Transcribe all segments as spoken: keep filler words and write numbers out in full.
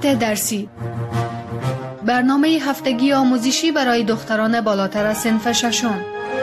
تقاطع درسی، برنامه هفتگی آموزشی برای دختران بالاتر از صنف ششم.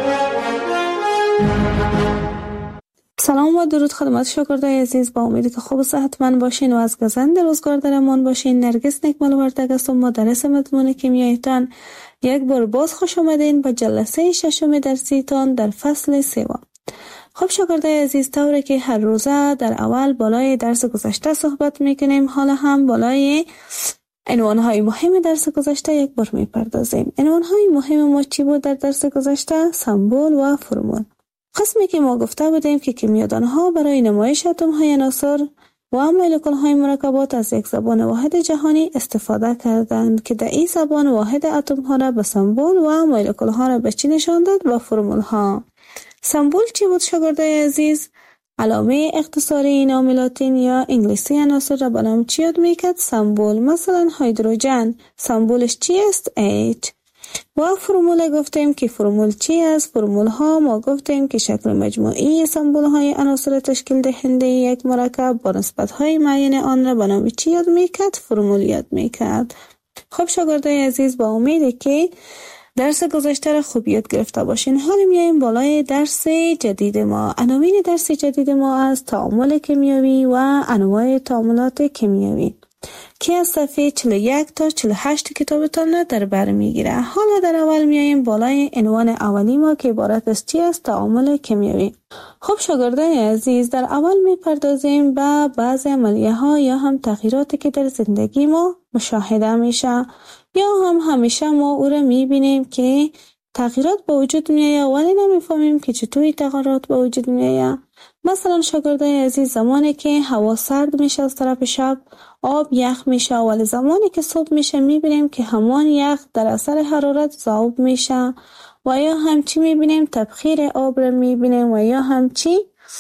سلام و درود خدمت شاگردای عزیز، با امیدی که خوب و صحتمند باشین و از گزند روزگار در امان باشین. نرگس نکمل وردگ است و مدرس مضمون کیمیایتان. یک بار باز خوش آمدین به جلسه ششم درسیتان در فصل سوم. خب شاگردای عزیز، طوری که هر روزه در اول بالای درس گذشته صحبت میکنیم، حالا هم بالای عنوانهای مهم درس گذشته یک بار میپردازیم. عنوانهای مهم ما چی بود در درس گذشته؟ سمبل و فرمول. قسمی که ما گفته بودیم که کیمیادانها برای نمایش اتم‌های عناصر و مولکول‌های مرکبات از یک زبان واحد جهانی استفاده کردند که در این زبان واحد اتم‌ها را به سمبل و مولکول‌ها را به چی نشان داد؟ به فرمول‌ها. سمبل چی بود شاگردای عزیز؟ علامه اختصاری نام لاتین یا انگلیسی عناصر را به نام چی یاد میکرد؟ سمبل. مثلا هیدروژن سمبلش چی است؟ H. و فرمول گفتیم که فرمول چی است؟ فرمول ها ما گفتیم که شکل مجموعی سمبل های عناصر تشکیل دهنده یک مرکب با نسبت های معین آن را به نام چی یاد میکرد؟ فرمول یاد میکرد. خب شاگردای عزیز، با امیده که درس گذشته را خوب یاد گرفته باشین. حالا میایم بالای درس جدید ما. عناوین درس جدید ما از تعامل کیمیایی و انواع تعاملات کیمیایی که از صفحه چهل و یک تا چهل و هشت کتابتان را در بر میگیره. حالا در اول میایم بالای عنوان اولی ما که عبارت از چی است؟ تعامل کیمیایی. خب شاگردان عزیز، در اول میپردازیم به بعضی عملیه ها یا هم تغییراتی که در زندگی ما مشاهده میشه یا هم همیشه ما او را میبینیم که تغییرات به وجود میآید ولی نمیفهمیم که چطوری تغییرات به وجود میآید. مثلا شاگردای عزیز، زمانی که هوا سرد میشه از طرف شب آب یخ میشه، ولی زمانی که صبح میشه میبینیم که همان یخ در اثر حرارت ذوب میشه. و یا همچی میبینیم تبخیر آب را میبینیم و یا همچی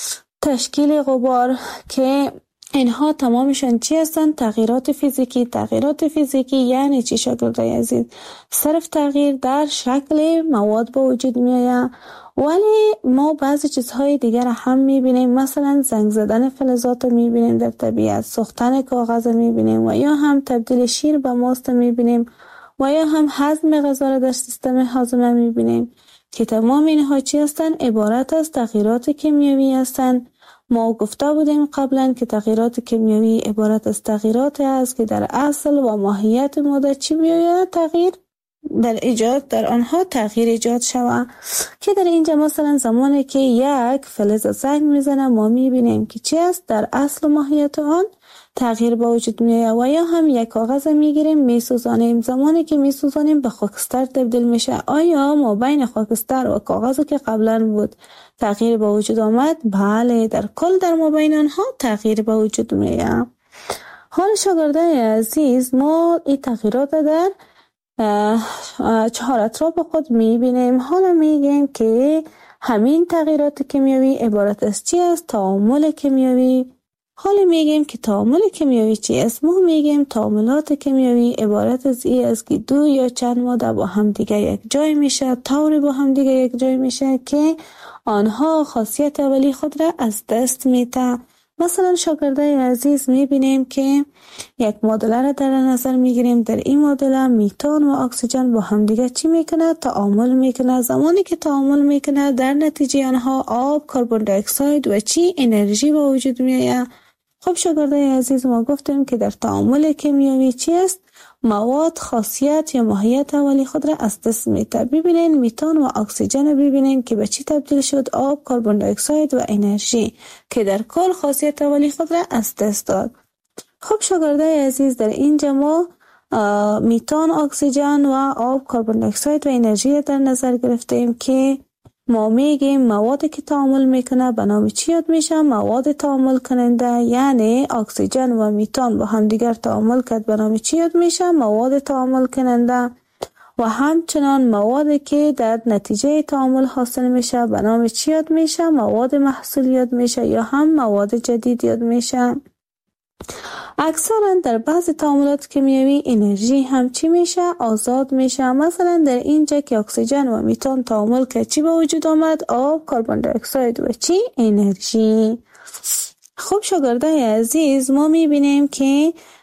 تشکیل غبار که اینها تمامشان چی هستند؟ تغییرات فیزیکی. تغییرات فیزیکی یعنی چی شاگردای عزیز؟ صرف تغییر در شکل مواد به وجود میآید، ولی ما بعضی چیزهای دیگر هم میبینیم. مثلا زنگ زدن فلزات میبینیم در طبیعت، سوختن کاغذ میبینیم و یا هم تبدیل شیر به ماست میبینیم و یا هم هضم غذا را در سیستم هاضمه میبینیم که تمام اینها چی هستند؟ عبارت از تغییرات کیمیایی هستند. ما گفته بودیم قبلا که تغییرات کیمیایی عبارت از تغییرات است که در اصل و ماهیت ماده چی بیاید؟ تغییر در ایجاد در آنها تغییر ایجاد شود. که در اینجا مثلا زمانی که یک فلز زنگ میزنه ما میبینیم که چی است؟ در اصل و ماهیت آن تغییر به وجود میآید. و یا هم یک کاغذ میگیریم میسوزانیم، زمانی که میسوزانیم به خاکستر تبدیل میشه. آیا ما بین خاکستر و کاغذی که قبلا بود تغییر به وجود آمد؟ بله، در کل در ما بین آنها تغییر به وجود میآید. حال شاگردان عزیز، ما این تغییرات در چهار اطراف خود میبینیم. حالا میگیم که همین تغییرات کیمیایی عبارت از چی است؟ تعامل کیمیایی. حالا میگیم که تعامل کیمیایی چی است؟ ما میگیم تعاملات کیمیایی عبارت از این است که دو یا چند ماده با هم دیگه یک جای میشه، طوری با هم دیگه یک جای میشه که آنها خاصیت اولی خود را از دست میده. مثلا شاگردای عزیز میبینیم که یک معادله را در نظر میگیریم. در این معادله میتان و اکسیژن با هم دیگه چی میکنه؟ تعامل میکنه. زمانی که تعامل میکنه در نتیجه آنها آب، کربن دی اکساید و چی؟ انرژی به وجود میآید. خب شاگردای عزیز، ما گفتیم که در تعامل کیمیایی چی است؟ مواد خاصیت یا ماهیت اولی خود را از دست میده. ببینین میتان و اکسیژن ببینین که به چی تبدیل شد؟ آب، کربن دی اکساید و انرژی که در کل خاصیت اولی خود را از دست داد. خب شاگردای عزیز، در اینجا ما میتان، اکسیژن و آب، کربن دی اکساید و انرژی در نظر گرفتیم که ما میگیم موادی که تعامل میکنه به نام چی یاد میشه؟ مواد تعامل کننده. یعنی اکسیژن و میتان با هم دیگر تعامل کرد به نام چی یاد میشه؟ مواد تعامل کننده. و همچنان موادی که در نتیجه تعامل حاصل میشه به نام چی یاد میشه؟ مواد محصول یاد میشه یا هم مواد جدید یاد میشه. اکثرا در بعض تعاملات کیمیایی انرژی هم چی میشه؟ آزاد میشه. مثلا در اینجا که اکسیژن و میتان تعامل که چی به وجود آمد؟ آب، کربن دی اکساید و چی؟ انرژی. خب شاگردای عزیز، ما میبینیم که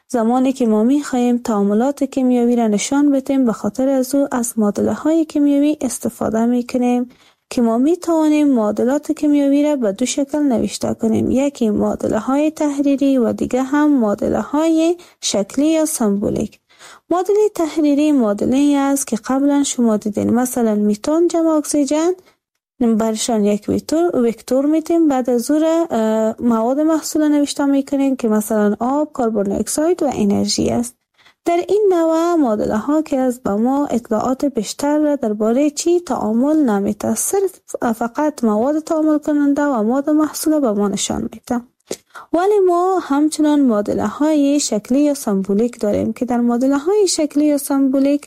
زمانی که ما میخواهیم تعاملات کیمیایی را نشان بدیم، به خاطر از او از معادله های کیمیایی استفاده میکنیم که ما میتوانیم معادلات کیمیایی را به دو شکل نوشته کنیم. یکی معادله های تحریری و دیگه هم معادله های شکلی یا سمبولیک. معادله تحریری معادله است که قبلا شما دیدین، مثلا میتون جمع اکسیژن برشان یک وکتور وکتور میتیم، بعد از او مواد محصول نوشته میکنیم که مثلا آب، کربن دی اکساید و انرژی است. در این نوع معادله ها که از به ما اطلاعات بیشتر را درباره چی تعامل نمیده، صرف فقط مواد تعامل کننده و مواد محصول به ما نشان میده. ولی ما همچنان معادله های شکلی یا سمبولیک داریم که در معادله های شکلی یا سمبولیک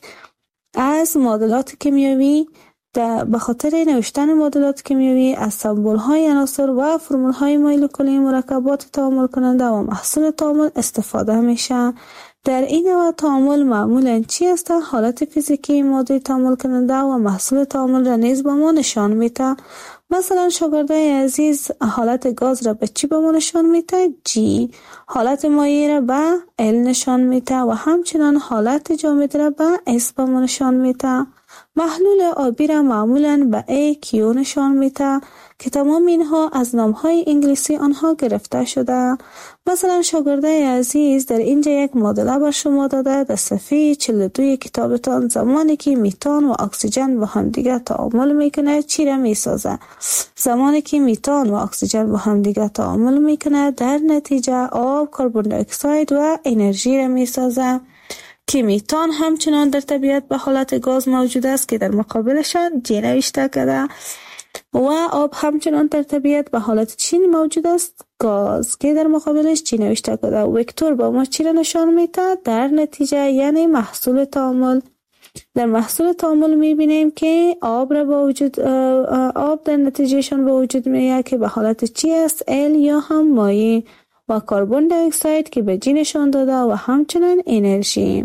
از معادلات کیمیایی به خاطر نوشتن معادلات کیمیایی از سمبول های عناصر و فرمول های مولکولی مرکبات تعامل کننده و محصول تعامل استفاده میشه. در این نوع تعامل معمولاً چی است؟ حالت فیزیکی ماده تعامل کننده و محصول تعامل را نیز به ما نشان میده. مثلا شاگردای عزیز حالت گاز را به چی به ما نشان میده؟ جی. حالت مایع را به ال نشان میده و همچنان حالت جامد را به اس به ما نشان میده. محلول آبی را معمولاً به ای کیو نشان میده که تمام اینها از نامهای انگلیسی آنها گرفته شده. مثلا شاگردای عزیز در اینجا یک معادله بر شما داده در صفحه چهل و دو کتابتان، زمانی که میتان و اکسیژن با هم دیگه تعامل میکنه چی را میسازه؟ زمانی که میتان و اکسیژن با هم دیگه تعامل میکنه در نتیجه آب، کربن دی اکساید و انرژی را میسازه که میتان همچنان در طبیعت به حالت گاز موجود است که در مقابلشان جی نوشته کرده و آب همچنان در طبیعت به حالت چی موجود است؟ گاز که در مقابلش چی نوشته کرده. وکتور با ما چی را نشان میده؟ در نتیجه یعنی محصول تعامل. در محصول تعامل میبینیم که آب را با وجود آب در نتیجهشان به وجود میاد که به حالت چی است؟ ال یا هم مایع، و کربن دی اکساید که به جی نشان داده و همچنان انرژی.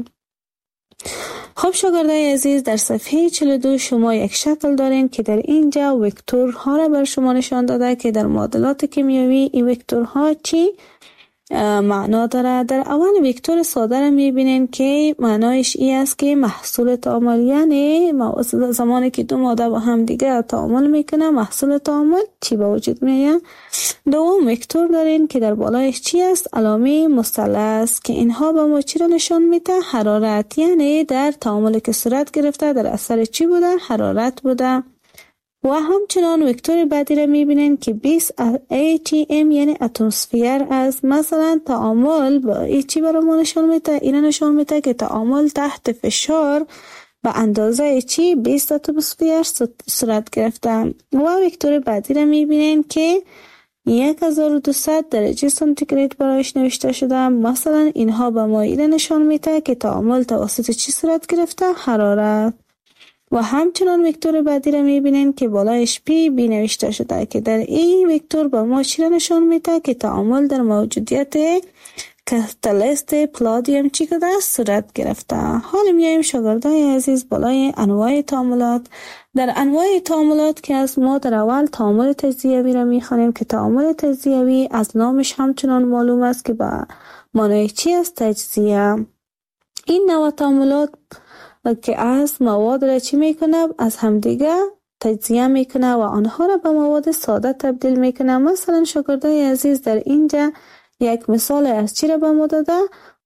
خب شاگردای عزیز در صفحه چهل و دو شما یک شکل دارین که در اینجا وکتورها را بر شما نشان داده که در معادلات کیمیایی این وکتورها چی معنا داره. در اول وکتور ساده را میبینین که معنایش ای است که محصول تعامل، یعنی زمانی که دو ماده با هم دیگه تعامل میکنه محصول تعامل چی به وجود میاد. دوم وکتور دارین که در بالایش چی است؟ علامه مثلث که اینها به ما چی را نشان میده؟ حرارت، یعنی در تعامل که صورت گرفته در اثر چی بوده؟ حرارت بوده. و همچنان وکتور بعدی را میبینین که بیست ای تی ام یعنی اتمسفیر است. مثلا تعامل با ای چی برای ما نشان میده؟ این نشان میده که تعامل تحت فشار به اندازه چی؟ بیست اتمسفیر صورت گرفته. و وکتور بعدی را میبینین که هزار و دویست درجه سانتیگراد برایش نوشته شده. مثلا اینها به ما این نشان میده که تعامل توسط چی صورت گرفته؟ حرارت. و همچنان وکتور بعدی را میبینین که بالایش پی بی نوشته شده که در این وکتور به ما چی را نشان میده که تعامل در موجودیت کاتالیست پلادیم چی کده صورت گرفته. حالا میایم شاگردای عزیز بالای انواع تعاملات. در انواع تعاملات که از ما در اول تعامل تجزیوی را میخوانیم که تعامل تجزیوی از نامش همچنان معلوم است که با معنای چی است؟ تجزیه. این نوع تعاملات که از مواد را چی میکنه؟ از همدیگه تجزیه میکنه و آنها را به مواد ساده تبدیل میکنه. مثلا شاگردای عزیز در اینجا یک مثال از چی را به ما داده؟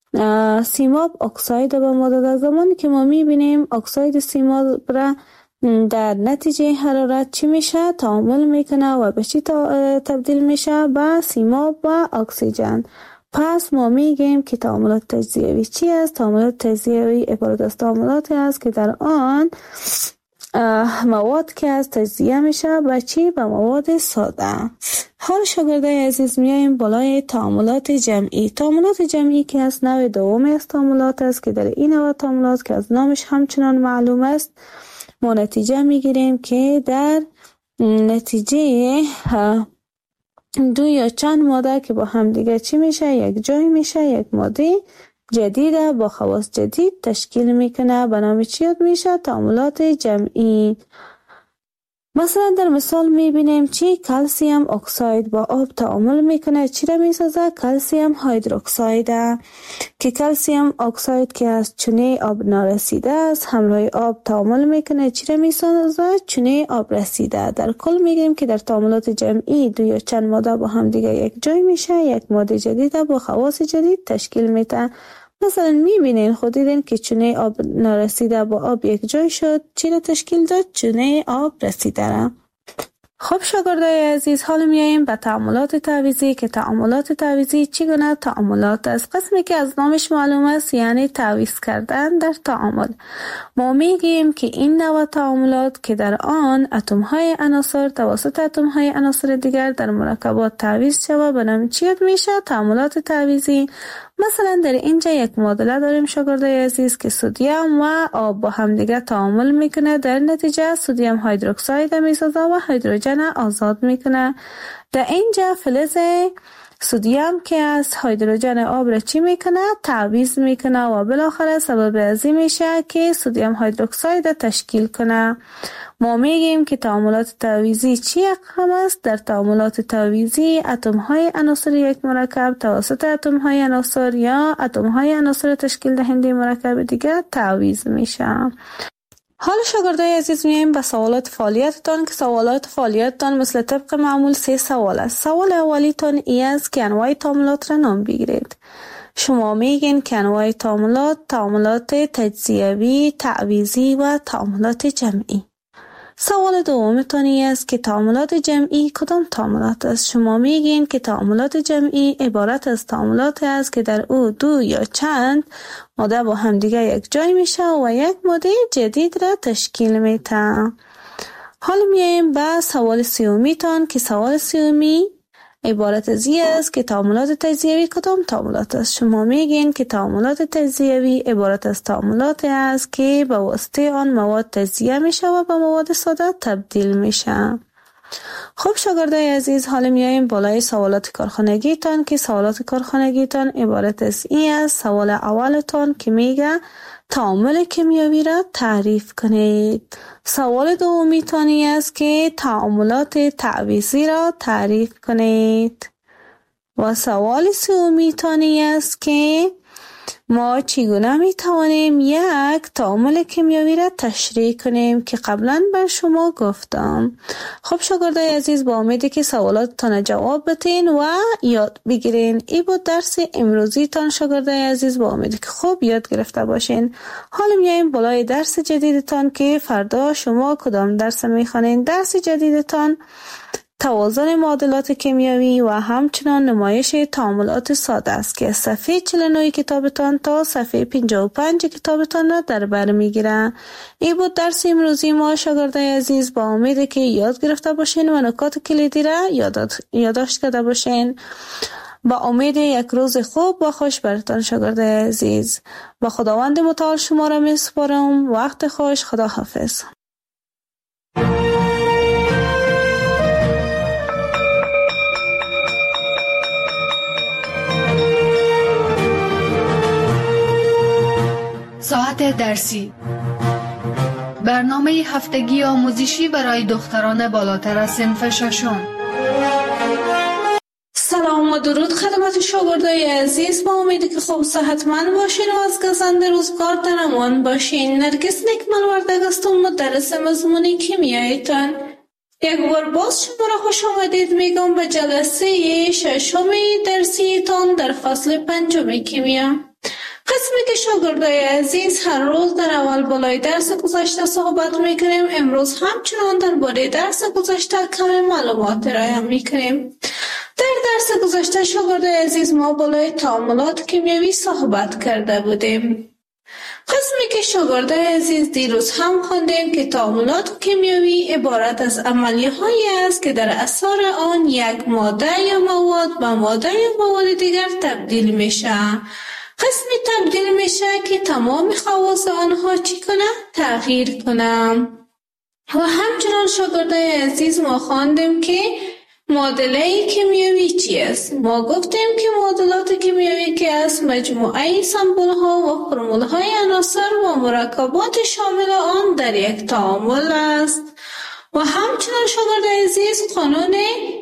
سیماب اکساید به ما داده. زمانی که ما میبینیم اکساید سیماب را در نتیجه حرارت چی میشه؟ تعامل میکنه و به چی تبدیل میشه؟ به سیماب و اکسیژن. پس ما میگیم که تعاملات تجزیوی چی است؟ تعاملات تجزیوی عبارت از تعاملاتی است که در آن مواد که از تجزیه میشه به چی؟ به مواد ساده. حال شاگردای عزیز میایم بالای تعاملات جمعی. تعاملات جمعی که از نوع دومی از تعاملات است که در این نوع تعاملات که از نامش همچنان معلوم است ما نتیجه میگیریم که در نتیجه دو یا چند ماده که با هم دیگه چی میشه؟ یک جای میشه، یک ماده جدیده با خواص جدید تشکیل میکنه. به نام چی یاد میشه؟ تعاملات جمعی. مثلا در مثال میبینیم چی کلسیم اکساید با آب تعامل میکنه، چی را میسازه؟ کلسیم هیدروکساید که کلسیم اکساید که از چونه آب نارسیده است همراه آب تعامل میکنه، چی را میسازه؟ چونه آب رسیده. در کل میگیم که در تعاملات جمعی دو یا چند ماده با هم دیگه یک جای میشه، یک ماده جدید با خواص جدید تشکیل میده. مثلا میبینین خود دیدین که چونه آب نارسیده با آب یک جای شد، چی را تشکیل داد؟ چونه آب رسیده را. خب شاگردای عزیز، حالا میاییم به تعاملات تعویضی که تعاملات تعویضی چگونه تعاملات است. قسمی که از نامش معلوم است یعنی تعویض کردن در تعامل. ما میگیم که این نوع تعاملات که در آن اتم های عناصر توسط اتم های عناصر دیگر در مرکبات تعویض شود به نام چی میشه؟ تعاملات تعویضی. مثلا در اینجا یک معادله داریم شاگردای عزیز که سدیم و آب با هم دیگه تعامل میکنه، در نتیجه سدیم هیدروکساید میسازه و هیدروژن آزاد میکنه. در اینجا فلز سدیم که از هیدروژن آب را چی میکنه؟ تعویض میکنه و بالاخره سبب ازی میشه که سدیم هیدروکساید تشکیل کنه. ما میگیم که تعاملات تعویضی چی اقسام است؟ در تعاملات تعویضی اتم های عناصر یک مرکب توسط اتم های عناصر یا اتم های عناصر تشکیل دهنده مرکب دیگر تعویض میشه. حالا شاگردای عزیز میایم به سوالات فعالیتتان که سوالات فعالیتتان مثل طبق معمول سه سوال است. سوال اولیتان ای است که انواع تعاملات را نام بگیرید. شما میگین که انواع تعاملات تعاملات تجزیوی، تعویضی و تعاملات جمعی. سوال دومتان ای است که تعاملات جمعی کدام تعاملات است. شما میگین که تعاملات جمعی عبارت از تعاملات است که در او دو یا چند ماده با هم دیگه یک جای میشه و یک ماده جدید را تشکیل میده. حالا میایم به سوال سیومیتان که سوال سیومی عبارت از این است که تعاملات تجزیوی کدام تعاملات است. شما میگین که تعاملات تجزیوی عبارت از تعاملات است که به واسطه آن مواد تجزیه میشه و به مواد ساده تبدیل میشه. خب شاگردای عزیز، حالا میایم بالای سوالات کارخانگیتان که سوالات کارخانگیتان عبارت از این است. سوال اولتان که میگه تعامل کیمیایی را تعریف کنید. سوال دومیتان است که تعاملات تعویضی را تعریف کنید. و سوال سومیتان است که ما چگونه می توانیم یک تعامل کیمیایی را تشریح کنیم که قبلا بر شما گفتم. خب شاگردای عزیز، با امیدی که سوالاتتان جواب بتین و یاد بگیرین. ای بود درس امروزی تان شاگردای عزیز، با امیدی که خوب یاد گرفته باشین. حالا میایم بالای درس جدیدتان که فردا شما کدام درس میخوانین. درس جدیدتان توازن معادلات کیمیایی و همچنان نمایش تعاملات ساده است که صفحه چهل و نه کتابتان تا صفحه پنجاه و پنج کتابتان را در بر میگیره. این بود درس امروزی ما شاگردای عزیز، با امید که یاد گرفته باشین و نکات کلیدی را یادداشت کرده باشین. با امید یک روز خوب و خوش برتان شاگردای عزیز. با خداوند متعال شما را میسپارم. وقت خوش. خدا حافظ. ساعت درسی، برنامه هفتگی آموزشی برای دختران بالاتر از صنف ششم. سلام و درود خدمت شاگردای عزیز، با امیدی که خوب صحتمند باشین و از گزند روزگار در امان باشین. نرگس نکمل وردگ هستم، مدرس مضمون کیمیایتان. یک بار باز شما را خوش آمدید میگم به جلسه ششم درسیتان در فصل پنجم کیمیا. قسمی که شاگردای عزیز هر روز در اول بالای درس گذشته صحبت میکنیم، امروز همچنان درباره درس گذشته کمی معلومات ارائه میکنیم. در درس گذشته شاگردای عزیز ما بالای تعاملات کیمیایی صحبت کرده بودیم. قسمی که شاگردای عزیز دیروز هم خواندیم که تعاملات کیمیایی عبارت از عملیه‌هایی است که در اثر آن یک ماده یا مواد به ماده یا مواد دیگر تبدیل میشه. قسمی تبدیل میشه که تمام خواص آنها چی کنه؟ تغییر کنه. و همچنان شاگردای عزیز ما خواندیم که معادله کیمیایی چی است؟ ما گفتیم که معادلات کیمیایی که است مجموعه سمبل ها و فرمول های عناصر و مرکبات شامل آن در یک تعامل است. و همچنان شاگرد عزیز قانون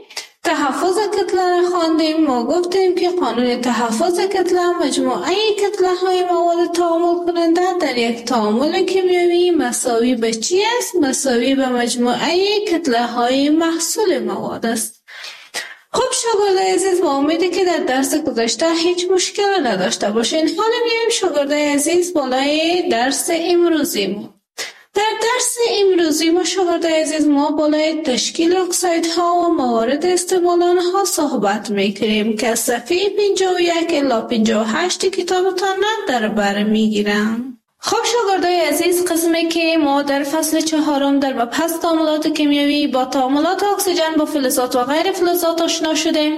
تحفظ کتله را خواندیم. ما گفتیم که قانون تحفظ کتله مجموعه کتله های مواد تعامل کننده در یک تعامل کیمیایی مساوی به چی است؟ مساوی به مجموعه کتله های محصول مواد است. خب شاگرد عزیز، با امیدی که در درس گذشته هیچ مشکل نداشته باشین. حالا میایم شاگرد عزیز بالای درس امروزی ما. در درس امروزی ما شاگرد عزیز ما بالای تشکیل اکسایدها و موارد استعمال آنها صحبت میکنیم که از صفحه پنجاه و یک الی پنجاه و هشت کتابتان در بر میگیرم. خب شاگردای عزیز، قسمی که ما در فصل چهارم در مبحث تعاملات کیمیایی با تعاملات اکسیژن با فلزات و غیر فلزات آشنا شدیم.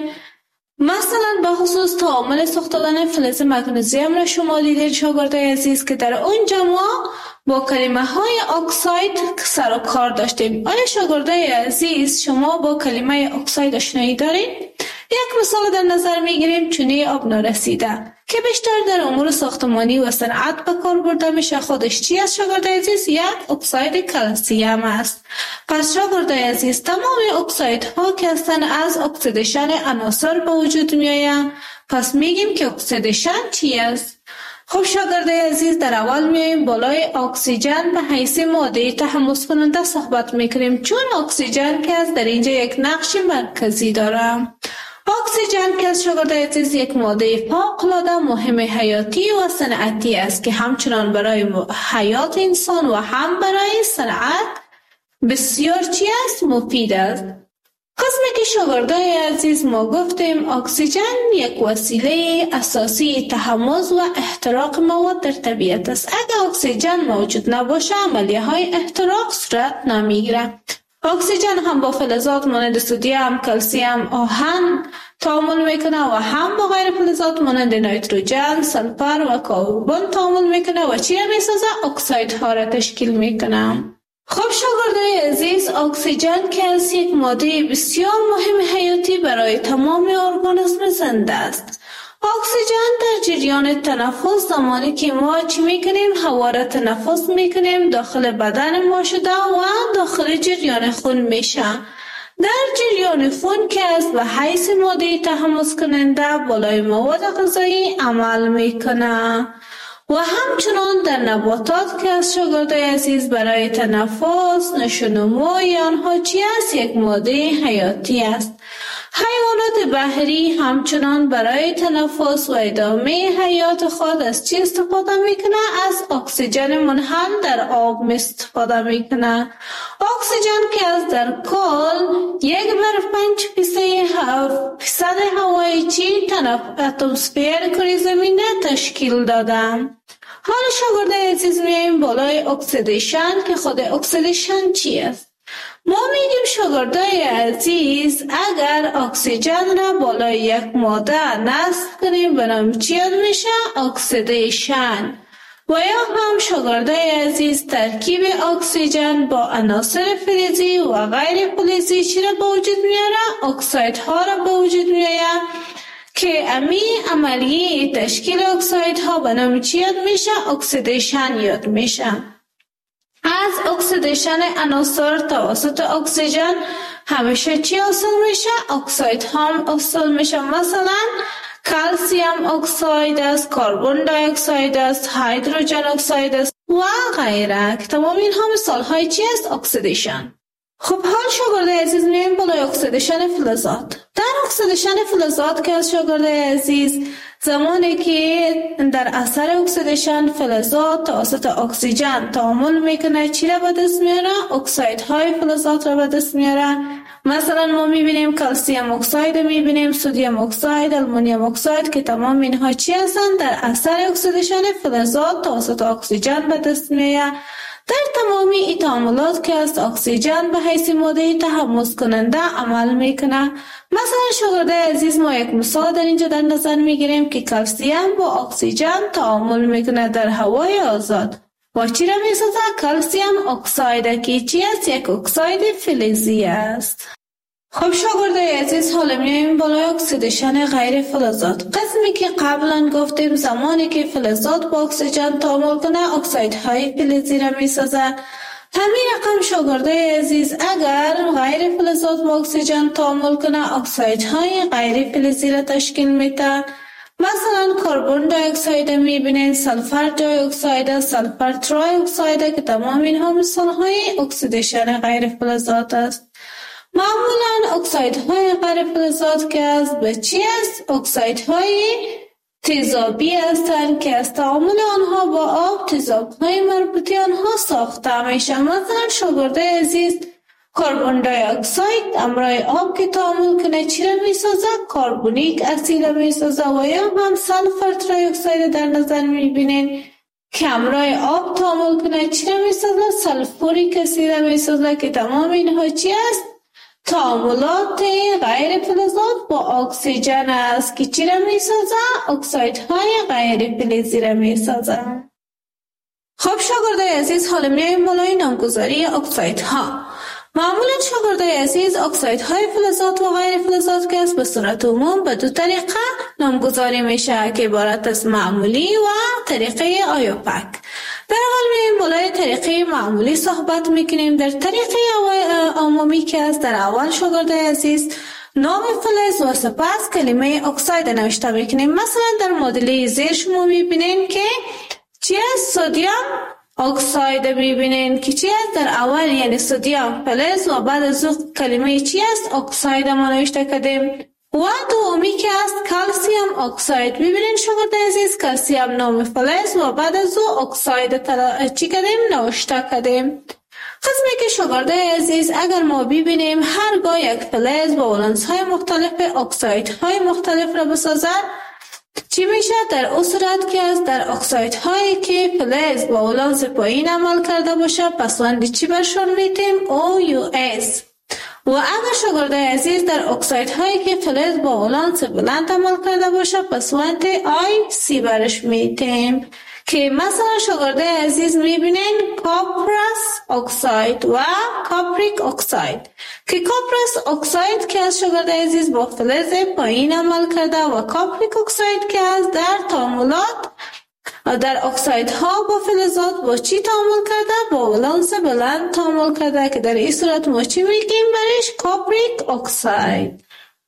مثلا به خصوص تعامل سوختن فلز مگنیزیم را شما دیدید شاگردای عزیز که در اونجا ما با کلمه های اکساید سر و کار داشتیم. آیا شاگردای عزیز شما با کلمه اکساید آشنایی دارید؟ یک مثال در نظر میگیریم، چونه آب نارسیده که بیشتر در امور ساختمانی و صنعت به کار برده میشه. خودش چی است شاگردای عزیز؟ یک اکساید کلسیم است. پس شاگردای عزیز تمام اکسایدها که هستند از اکسیدیشن عناصر به وجود میآیند. پس میگیم که اکسیدیشن چی است؟ خب شاگردای عزیز، در اول میایم بالای اکسیژن به حیث ماده تحمض کننده صحبت میکنیم، چون اکسیژن که از در اینجا یک نقش مرکزی داره. اکسیژن که از شاگردای عزیز یک ماده فوق‌العاده مهم حیاتی و صنعتی است که همچنان برای حیات انسان و هم برای صنعت بسیار چی است؟ مفید است. قسمی که شاگردای عزیز ما گفتیم اکسیژن یک وسیله اساسی تحمض و احتراق مواد در طبیعت است. اگر اکسیژن موجود نباشه عملیه های احتراق صورت نمیگیره. اکسیژن هم با فلزات مانند سدیم، کلسیم، آهن تعامل میکنه و هم با غیر فلزات مانند نیتروژن، سلفر و کربن تعامل میکنه و چی میسازه؟ اکسایدها را تشکیل میکنه. خب شاگردای عزیز، اکسیژن که از یک ماده بسیار مهم حیاتی برای تمام ارگانیسم زنده است. اکسیژن در جریان تنفس، زمانی که ما چی میکنیم؟ هوا را تنفس میکنیم، داخل بدن ما شده و داخل جریان خون میشه. در جریان خون که از به حیث ماده تحمض کننده بالای مواد غذایی عمل میکنه و همچنان در نباتات که از شاگردای عزیز برای تنفس، نشونموی آنها چی است؟ یک ماده حیاتی است. حیوانات بحری همچنان برای تنفس و ادامه حیات خود از چی استفاده میکنه؟ از اکسیژن منحل در آب استفاده میکنه. اکسیژن که از در کل یک بر پنج فیصد هوای چی اتمسفر کره زمینه تشکیل داده. حالا شاگردای عزیز میایم بالای اکسیدیشن که خود اکسیدیشن چی است؟ ما میگیم شاگردای عزیز اگر اکسیژن را بالای یک ماده نصب کنیم به نام چی یاد میشه؟ اکسیدیشن. و یا هم شاگردای عزیز ترکیب اکسیژن با عناصر فلزی و غیر فلزی چی را به وجود میاره؟ اکسایدها را به وجود میاره که امی عملیه تشکیل اکسایدها به نام چی یاد میشه؟ اکسیدیشن یاد میشه. از اکسیدیشن عناصر توسط اکسیژن همیشه چی حاصل میشه؟ اکساید هم حاصل میشه. مثلا کلسیم اکساید است، کربن دی اکساید است، هیدروژن اکساید است و غیره. تمام اینها مثال های چی است؟ اکسیدیشن. خب حال شاگردای عزیز میایم بالای اکسیدیشن فلزات. در اکسیدیشن فلزات که از شاگردای عزیز زمانی که در اثر اکسیدیشن فلزات توسط اکسیژن تعامل میکنه چی را به دست میاره؟ اکسایدهای فلزات را به دست میاره. مثلا ما میبینیم کلسیم اکساید، میبینیم سدیم اکساید، آلومینیوم اکساید که تمام اینها چی هستند؟ در اثر اکسیدیشن فلزات توسط اکسیژن به دست میاره. در تمامی این تعاملات که از اکسیژن به حیث ماده تحمض کننده عمل میکنه. مثلا شاگردای عزیز ما یک مثال در اینجا در نظر میگیریم که کلسیم با اکسیژن تعامل میکنه در هوای آزاد و چی را میسازه؟ کلسیم اکساید که چی است؟ یک اکساید فلزی است. خب شاگردای عزیز حالا میایم بالای اکسیدیشن غیر فلزات. قسمی که قبلا گفتیم زمانی که فلزات با اکسیژن تعامل کنه اکسایدهای فلزی را میسازه. همین رقم شاگردای عزیز اگر غیر غیر فلزات و اکسیژن تعامل کنه اکسایدهای غیر فلزی را تشکیل میده. مثلا کربن دی اکساید میبینین، سلفر دی اکساید، سلفر تری اکساید که تمام اینها مثالهای اکسیدیشن غیر فلزات است. معمولا اکسایدهای غیر فلزات که از به چی است؟ اکسایدهای تیزابی هستند که از تعامل آنها با آب تیزابهای مربوطی آنها ساخته میشه. مثلا شاگرده عزیز کربن دی اکساید همراه آب که تعامل کنه چی را میسازه؟ کربونیک اسید را میسازه. و یا هم سلفر تری اکساید در نظر میبینین که همراه آب تعامل کنه چی را میسازه؟ سلفوریک اسید را میسازه که تمام اینها چی است؟ تعاملات غیر فلزات با اکسیژن است که چی را میسازه؟ اکسایدهای غیر فلزی را میسازه. خب شاگردای عزیز حالا میایم بالای نامگذاری اکسایدها. معمولا شاگردای عزیز اکسایدهای فلزات و غیر فلزات که است به صورت عموم به دو طریقه نامگذاری میشه که عبارت از معمولی و طریقه آیوپک. در اول میایم بالای طریقه معمولی صحبت میکنیم. در طریقه عمومی که است در اول شاگردای عزیز نام فلز و سپس کلمه اکساید نوشته میکنیم. مثلا در مدل زیر شما میبینین که چی است؟ سدیم اکساید میبینین که چی است؟ در اول یعنی سدیم فلز و بعد از اون کلمه چی است؟ اکساید ما نوشته کردیم. و دومی که است کلسیم اکساید. ببینین شاگرد عزیز کلسیم نام فلز و بعد از او اکساید چی کردیم؟ نوشته کردیم. قسمی که شاگرد عزیز اگر ما ببینیم هرگاه یک فلز با ولانس های مختلف اکساید های مختلف را بسازد چی میشه؟ در اون صورت که است در اکساید هایی که فلز با ولانس پایین عمل کرده باشه پسوند چی برشون میتیم؟ او یو اس. و اگر شاگرد عزیز در اکساید هایی که فلز با ولانس بلند عمل کرده باشه پسوند آی سی برش میتیم که مثلا شاگرد عزیز میبینین کپرس اکساید و کاپریک اکساید که کپرس اکساید که از شاگرد عزیز با فلز پایین عمل کرده و کاپریک اکساید که از در تعاملات در اکسایدها با فلزات با چی تعامل کرده؟ با ولانس بلند تعامل کرده که در این صورت ما چی میگیم برش؟ کاپریک اکساید.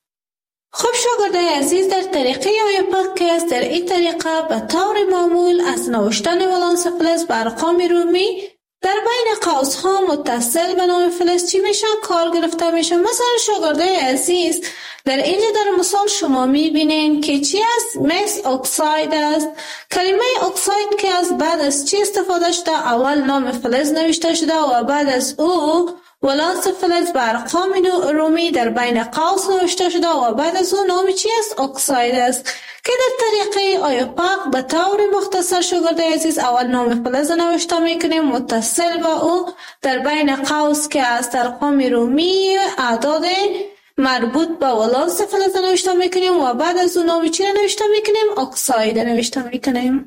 خب شاگردای عزیز در طریقه آیوپک که است در این طریقه به طور معمول از نوشتن ولانس فلز به ارقام رومی در بین قوس ها متصل به نام فلز چی میشه؟ کار گرفته میشه. مثلا شاگردای عزیز در اینجا در مثال شما میبینین که چی است؟ مس اکساید است. کلمه اکساید که از بعد از چی استفاده شده؟ اول نام فلز نوشته شده و بعد از او ولانس فلز به ارقام رومی در بین قوس نوشته شده و بعد از اون نام چی است؟ اکساید است که در طریقه آیوپک به طور مختصر شاگرد عزیز اول نام فلز نوشته میکنیم متصل با او در بین قوس که از ارقام رومی اعداد مربوط به ولانس فلز نوشته میکنیم و بعد از اون نام چی نوشته میکنیم؟ اکساید نوشته میکنیم.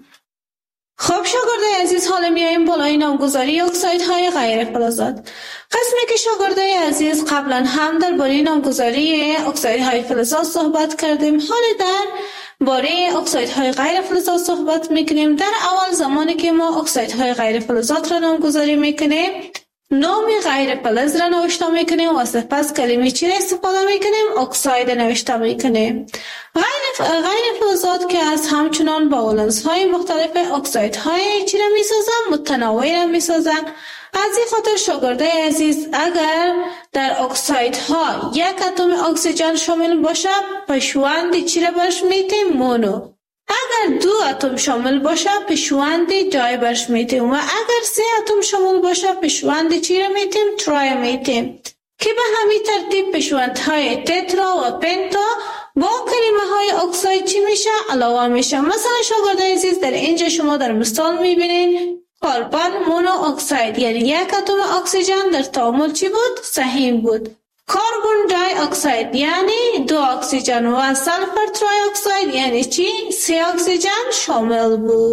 خب شاگردای عزیز حالا میایم بالای نامگذاری اکسایدهای غیر فلزات. قسمی که شاگردای عزیز قبلا هم درباره نامگذاری اکسایدهای فلزات صحبت کردیم، حالا در باره اکسایدهای غیر فلزات صحبت میکنیم. در اول زمانی که ما اکسایدهای غیر فلزات را نامگذاری میکنیم نام غیر فلز را نوشته میکنیم و سپس کلمه چی را استفاده میکنیم؟ اکساید نوشته میکنیم. غیر غیر فلزات که از همچنان با ولانس های مختلف اکسایدهای چی را میسازن؟ متنوع را میسازن. از این خاطر شاگردای عزیز اگر در اکسایدها یک اتم اکسیژن شامل باشه پشوند چی را برش میتیم؟ مونو. اگر دو اتم شامل باشه پشوند دای برش میتیم و اگر سه اتم شامل باشه پشوند چی را میتیم؟ ترای میتیم که به همین ترتیب پشوندهای تترا و پنتا با کلمه های اکساید چی میشه؟ علاوه میشه. مثلا شاگردای عزیز در اینجا شما در مثال میبینین کربن مونو اکساید یعنی یک اتم اکسیژن در تعامل چی بود؟ سهیم بود. کربن دی اکساید یعنی دو اکسیژن و سلفر تری اکساید یعنی چی؟ سه اکسیژن شامل بود.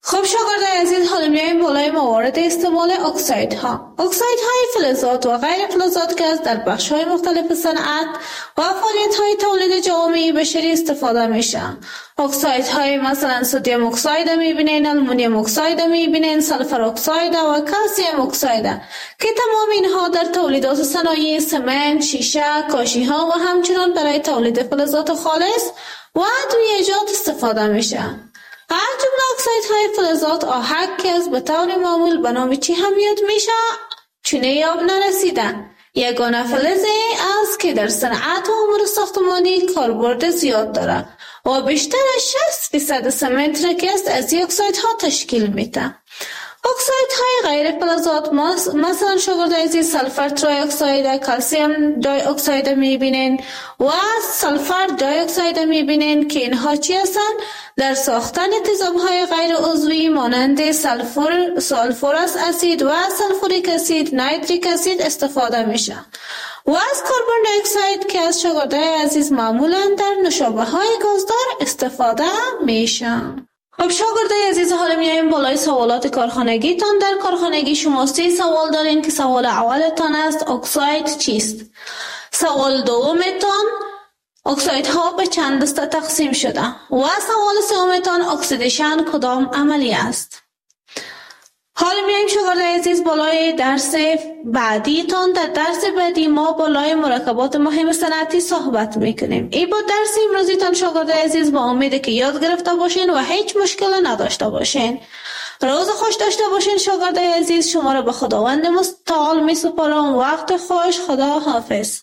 خب شاگردان عزیز، حالا میایم بالای موارد استعمال اکسایدها. اکسایدهای فلزات و غیر فلزات که از در بخش‌های مختلف صنعت و فعالیت‌های تولید جوامع بشری استفاده میشن. اکسایدهای مثلا سدیم اکساید میبینین، آلومینیوم اکساید میبینین، سلفر اکساید و کلسیم اکساید که تمام اینها در تولیدات صنایع سمنت، شیشه، کاشی‌ها و همچنین برای تولید فلزات خالص و ادویه‌جات استفاده میشن. هر جمله اکسایدهای فلزات آهک که از به طور معمول به نام چی هم یاد میشه چونه یاب نرسیدن. یگانه فلزی است که در صنعت و امور ساختمانی کاربرد زیاد داره و بیشتر از شصت فیصد سمنت را که است از این اکسایدها تشکیل میده. اکسایدهای غیر فلزات مثلا شاگرد عزیز سلفر تری اکساید، کلسیم دای اکساید میبینین و سلفر دای اکساید میبینین که اینها چی هستن؟ در ساختن تیزابهای غیر عضوی مانند سلفور، سلفورس اسید و سلفوریک اسید، نایتریک اسید استفاده میشن و از کربن دی اکساید که از شاگردای عزیز معمولا در نوشابه های گازدار استفاده میشن. خب شاگردای عزیز، حالا میایم بالای سوالات کارخانگیتان. در کارخانگی شما سه سوال دارین که سوال اولتان است اکساید چیست؟ سوال دومتان اکسایدها به چند دسته تقسیم شده و سوال سومتان اکسیدیشن کدام عملی است؟ حالا میایم شاگردای عزیز بالای درس بعدیتان. در درس بعدی ما بالای مرکبات مهم صنعتی صحبت میکنیم. این با درس امروزیتان شاگردای عزیز با امیده که یاد گرفته باشین و هیچ مشکل نداشته باشین. روز خوش داشته باشین شاگردای عزیز. شما را به خداوند متعال میسپارم. وقت خوش. خدا حافظ.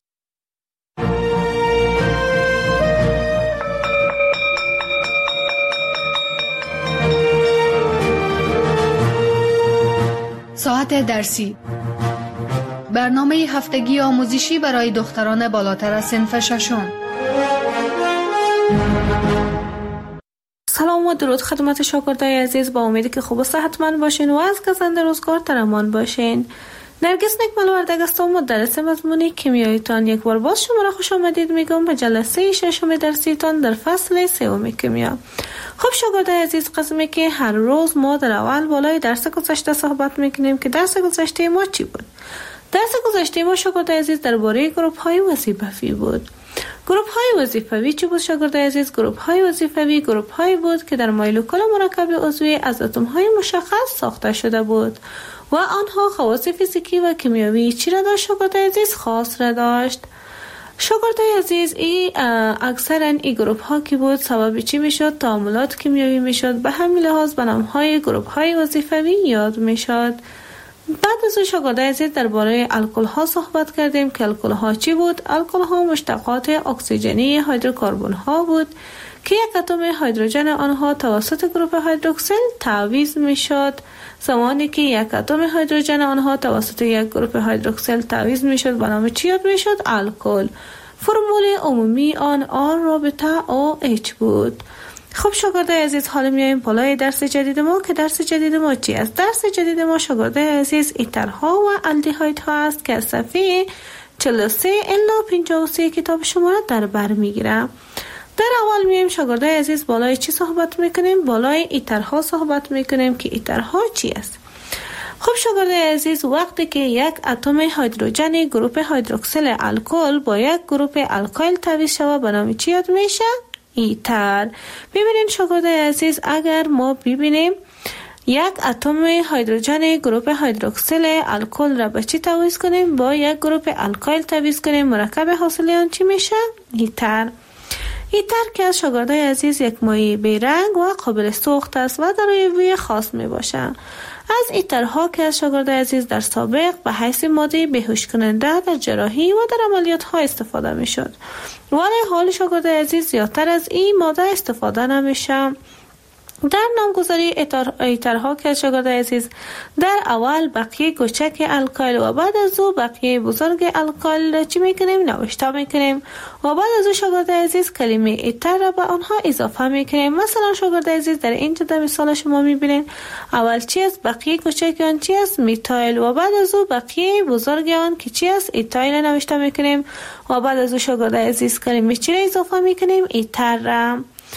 ساعت درسی، برنامه هفتگی آموزشی برای دختران بالاتر از صنف ششم. سلام و درود خدمت شاگردای عزیز. با امیدی که خوب و صحتمند باشین و از گزند روزگار در امان باشین. نرگس نکمل وردگ است و مدرس مضمون کیمیاییتان. یک بار باز شما را خوش آمدید میگم به جلسه ششم درسیتان در فصل سوم کیمیا. خب شاگردای عزیز، قسمی که هر روز ما در اول بالای درس گذشته صحبت میکنیم که درس گذشته ما چی بود؟ درس گذشته ما شاگردای عزیز درباره گروپ های وظیفوی بود. گروپ های وظیفوی چی بود شاگردای عزیز؟ گروپ های وظیفوی گروپ هایی بود که در مولکول مرکب عضوی از اتم های مشخص ساخته شده بود و آنها خواص فیزیکی و کیمیایی چی را داشت شاگردای عزیز؟ خاص را داشت. شاگردای عزیز، این اکثرا این گروپ ها که بود سبب چی میشد؟ تعاملات کیمیایی میشد. به همین لحاظ به نام های گروپ های وظیفوی یاد میشد. بعد از شاگردای عزیز درباره الکل ها صحبت کردیم که الکل ها چی بود؟ الکل ها مشتقات اکسیژنی هیدروکربن ها بود که یک اتم هیدروژن آنها توسط گروپ هیدروکسیل تعویض میشد. زمانی که یک اتم هیدروژن آنها توسط یک گروپ هیدروکسیل تعویض میشد به نام چی یاد میشد؟ الکل. فرمول عمومی آن آر رابطه او اچ بود. خب شاگردای عزیز، حالا میایم بالای درس جدید ما که درس جدید ما چی است؟ درس جدید ما شاگردای عزیز ایترها و الدیهایدها است که از صفحه چهل و سه الی پنجاه و سه کتاب شما را در بر میگیرم. در اول میایم شاگردای عزیز بالای چی صحبت میکنیم؟ بالای ایترها صحبت میکنیم که ایترها چی است؟ خب شاگردای عزیز، وقتی که یک اتم هیدروژن گروپ هیدروکسیل الکل با یک گروپ الکایل تعویض شود به نام چی یاد میشه؟ ایتر. ببینید شاگردای عزیز، اگر ما ببینیم یک اتم هیدروژن گروپ هیدروکسیل الکل را به چی تعویض کنیم؟ با یک گروپ الکایل تعویض کنیم، مرکب حاصل آن چی میشه؟ ایتر. ایتر که از شاگردای عزیز یک مایع بیرنگ و قابل سوخت است و دارای بوی خاص می باشه. از ایترها که از شاگردای عزیز در سابق به حیث ماده بیهوش کننده در جراحی و در عملیات ها استفاده می شد، ولی حال شاگردای عزیز زیادتر از این ماده استفاده نمیشه. در نامگذاری ایترها که از شاگردای عزیز در اول بقیه کوچک الکایل و بعد از او بقیه بزرگ الکایل را چی میکنیم؟ نوشته میکنیم و بعد از او شاگردای عزیز کلمه ایتر را به آنها اضافه میکنیم. مثلا شاگردای عزیز در اینجا در مثال شما میبینین اول چی است؟ بقیه کوچک آن چی است؟ میتایل و بعد از او بقیه بزرگ آن که چی است؟ ایتایل نوشته میکنیم و بعد از او شاگردای عزیز کلمه چی را اضافه میکنیم؟ ایتر را.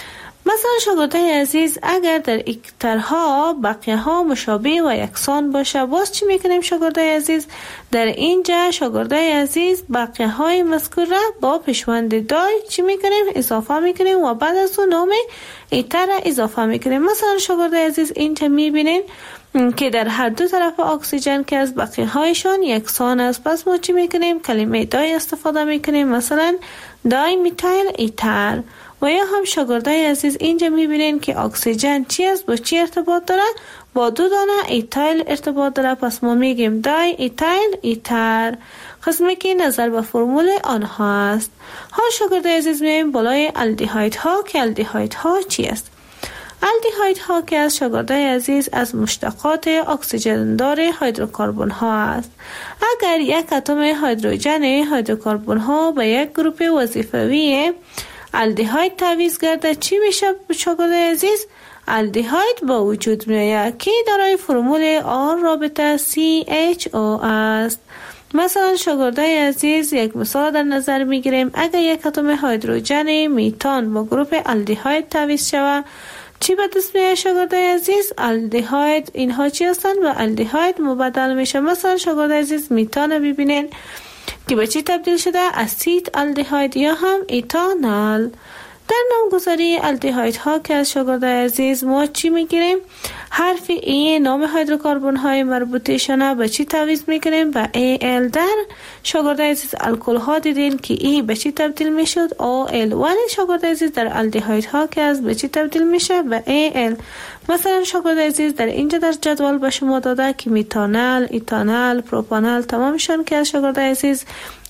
مثلا شاگردای عزیز اگر در اکترها بقیه ها مشابه و یکسان باشه، باز چی میکنیم شاگردای عزیز؟ در اینجا شاگردای عزیز بقیه های مذکور را با پیشوند دای چی میکنیم؟ اضافه میکنیم و بعد از اون نام ایتر را اضافه میکنیم. مثلا شاگردای عزیز اینجا میبینین که در هر دو طرف اکسیژن که از بقیه هایشان یکسان است، پس ما چی میکنیم؟ کلمه دای استفاده میکنیم، مثلا دای میتایل ایتر. و یا هم شاگردای عزیز اینجا میبینین که اکسیژن چی است؟ با چی ارتباط داره؟ با دو دانه ایتایل ارتباط داره، پس ما میگیم دای ایتایل ایتر، قسمی که نظر به فرمول آنها است. حال شاگردای عزیز میایم بالای الدیهاید ها که الدیهاید ها چی است؟ الدیهاید ها که از شاگردای عزیز از مشتقات اکسیژن دار هیدروکربن ها است. اگر یک اتم هیدروژن هیدروکربن ها به یک گروپ وظیفوی الدیهاید تعویض گرده چی میشه شاگردای عزیز؟ الدیهاید با وجود میآید که دارای فرمول آر رابطه سی اچ او است. مثلا شاگردای عزیز یک مثال در نظر میگیریم. اگر یک اتم هیدروژن میتان با گروپ الدیهاید تعویض شود چی به دست میاد شاگردای عزیز؟ الدیهاید. اینها چی هستند؟ و الدیهاید مبدل میشه. مثلا شاگردای عزیز میتان ببینین که به چی تبدیل شده؟ اسید الدیهاید یا هم ایتانال. در نامگذاری الدیهاید ها که از شاگردای عزیز ما چی میگیریم؟ حرف ای نام هیدروکربن های مربوطه به چی تعویض میکنیم؟ به ای ال. در شاگردای عزیز الکل ها دیدین که ای به چی تبدیل میشد؟ او ال. ولی شاگردای عزیز در الدیهاید ها که از به چی تبدیل میشه؟ به ای ال. مثلا شاگردای عزیز در اینجا در جدول به شما داده که میتانل، ایتانل، پروپانل تمامشان که از شاگردای عزیز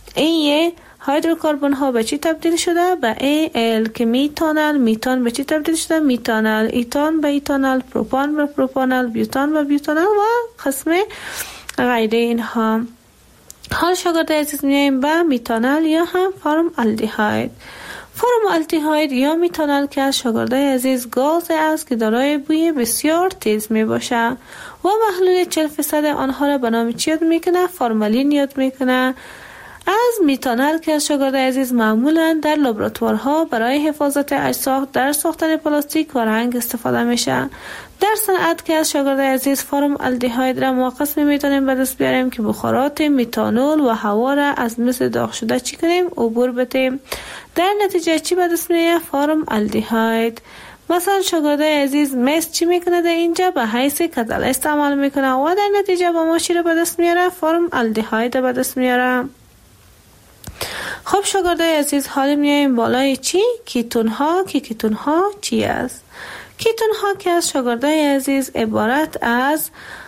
ای هیدروکربن ها به چی تبدیل شده؟ به ای ال. که میتانل، میتان به چی تبدیل شده؟ میتانل، ایتان به ایتانل، پروپان به پروپانل، بیوتان به بیوتانل و قسم غیره اینها. حال شاگردای عزیز میایم به میتانل یا هم فرم الدیهاید. فرم الدیهاید یا میتانل که از شاگردای عزیز گاز است که دارای بوی بسیار تیز می باشه و محلول چهل درصد آنها را به نام چی یاد میکنه؟ فورمالین یاد میکنه. از میتانل که از شاگردای عزیز معمولا در لابراتوارها برای حفاظت اجزا در ساختن پلاستیک و رنگ استفاده میشه. در صنعت که از شاگردای عزیز فرم الدیهاید را ما قسمی میتونیم به دست بیاریم که بخارات میتانول و هوا را از مثل داغ شده چی کنیم؟ عبور بدیم. در نتیجه چی به دست میاد؟ فرم الدیهاید. مثلا شاگردای عزیز مس چی میکنه؟ در اینجا به حیث کتله استعمال میکنه و در نتیجه با ما چی رو به دست میاره؟ فرم الدیهاید به دست میاره. خب شاگردای عزیز حالا میایم بالای چی؟ کیتون ها. که کیتون ها چی است؟ کیتون ها که از شاگردای عزیز عبارت از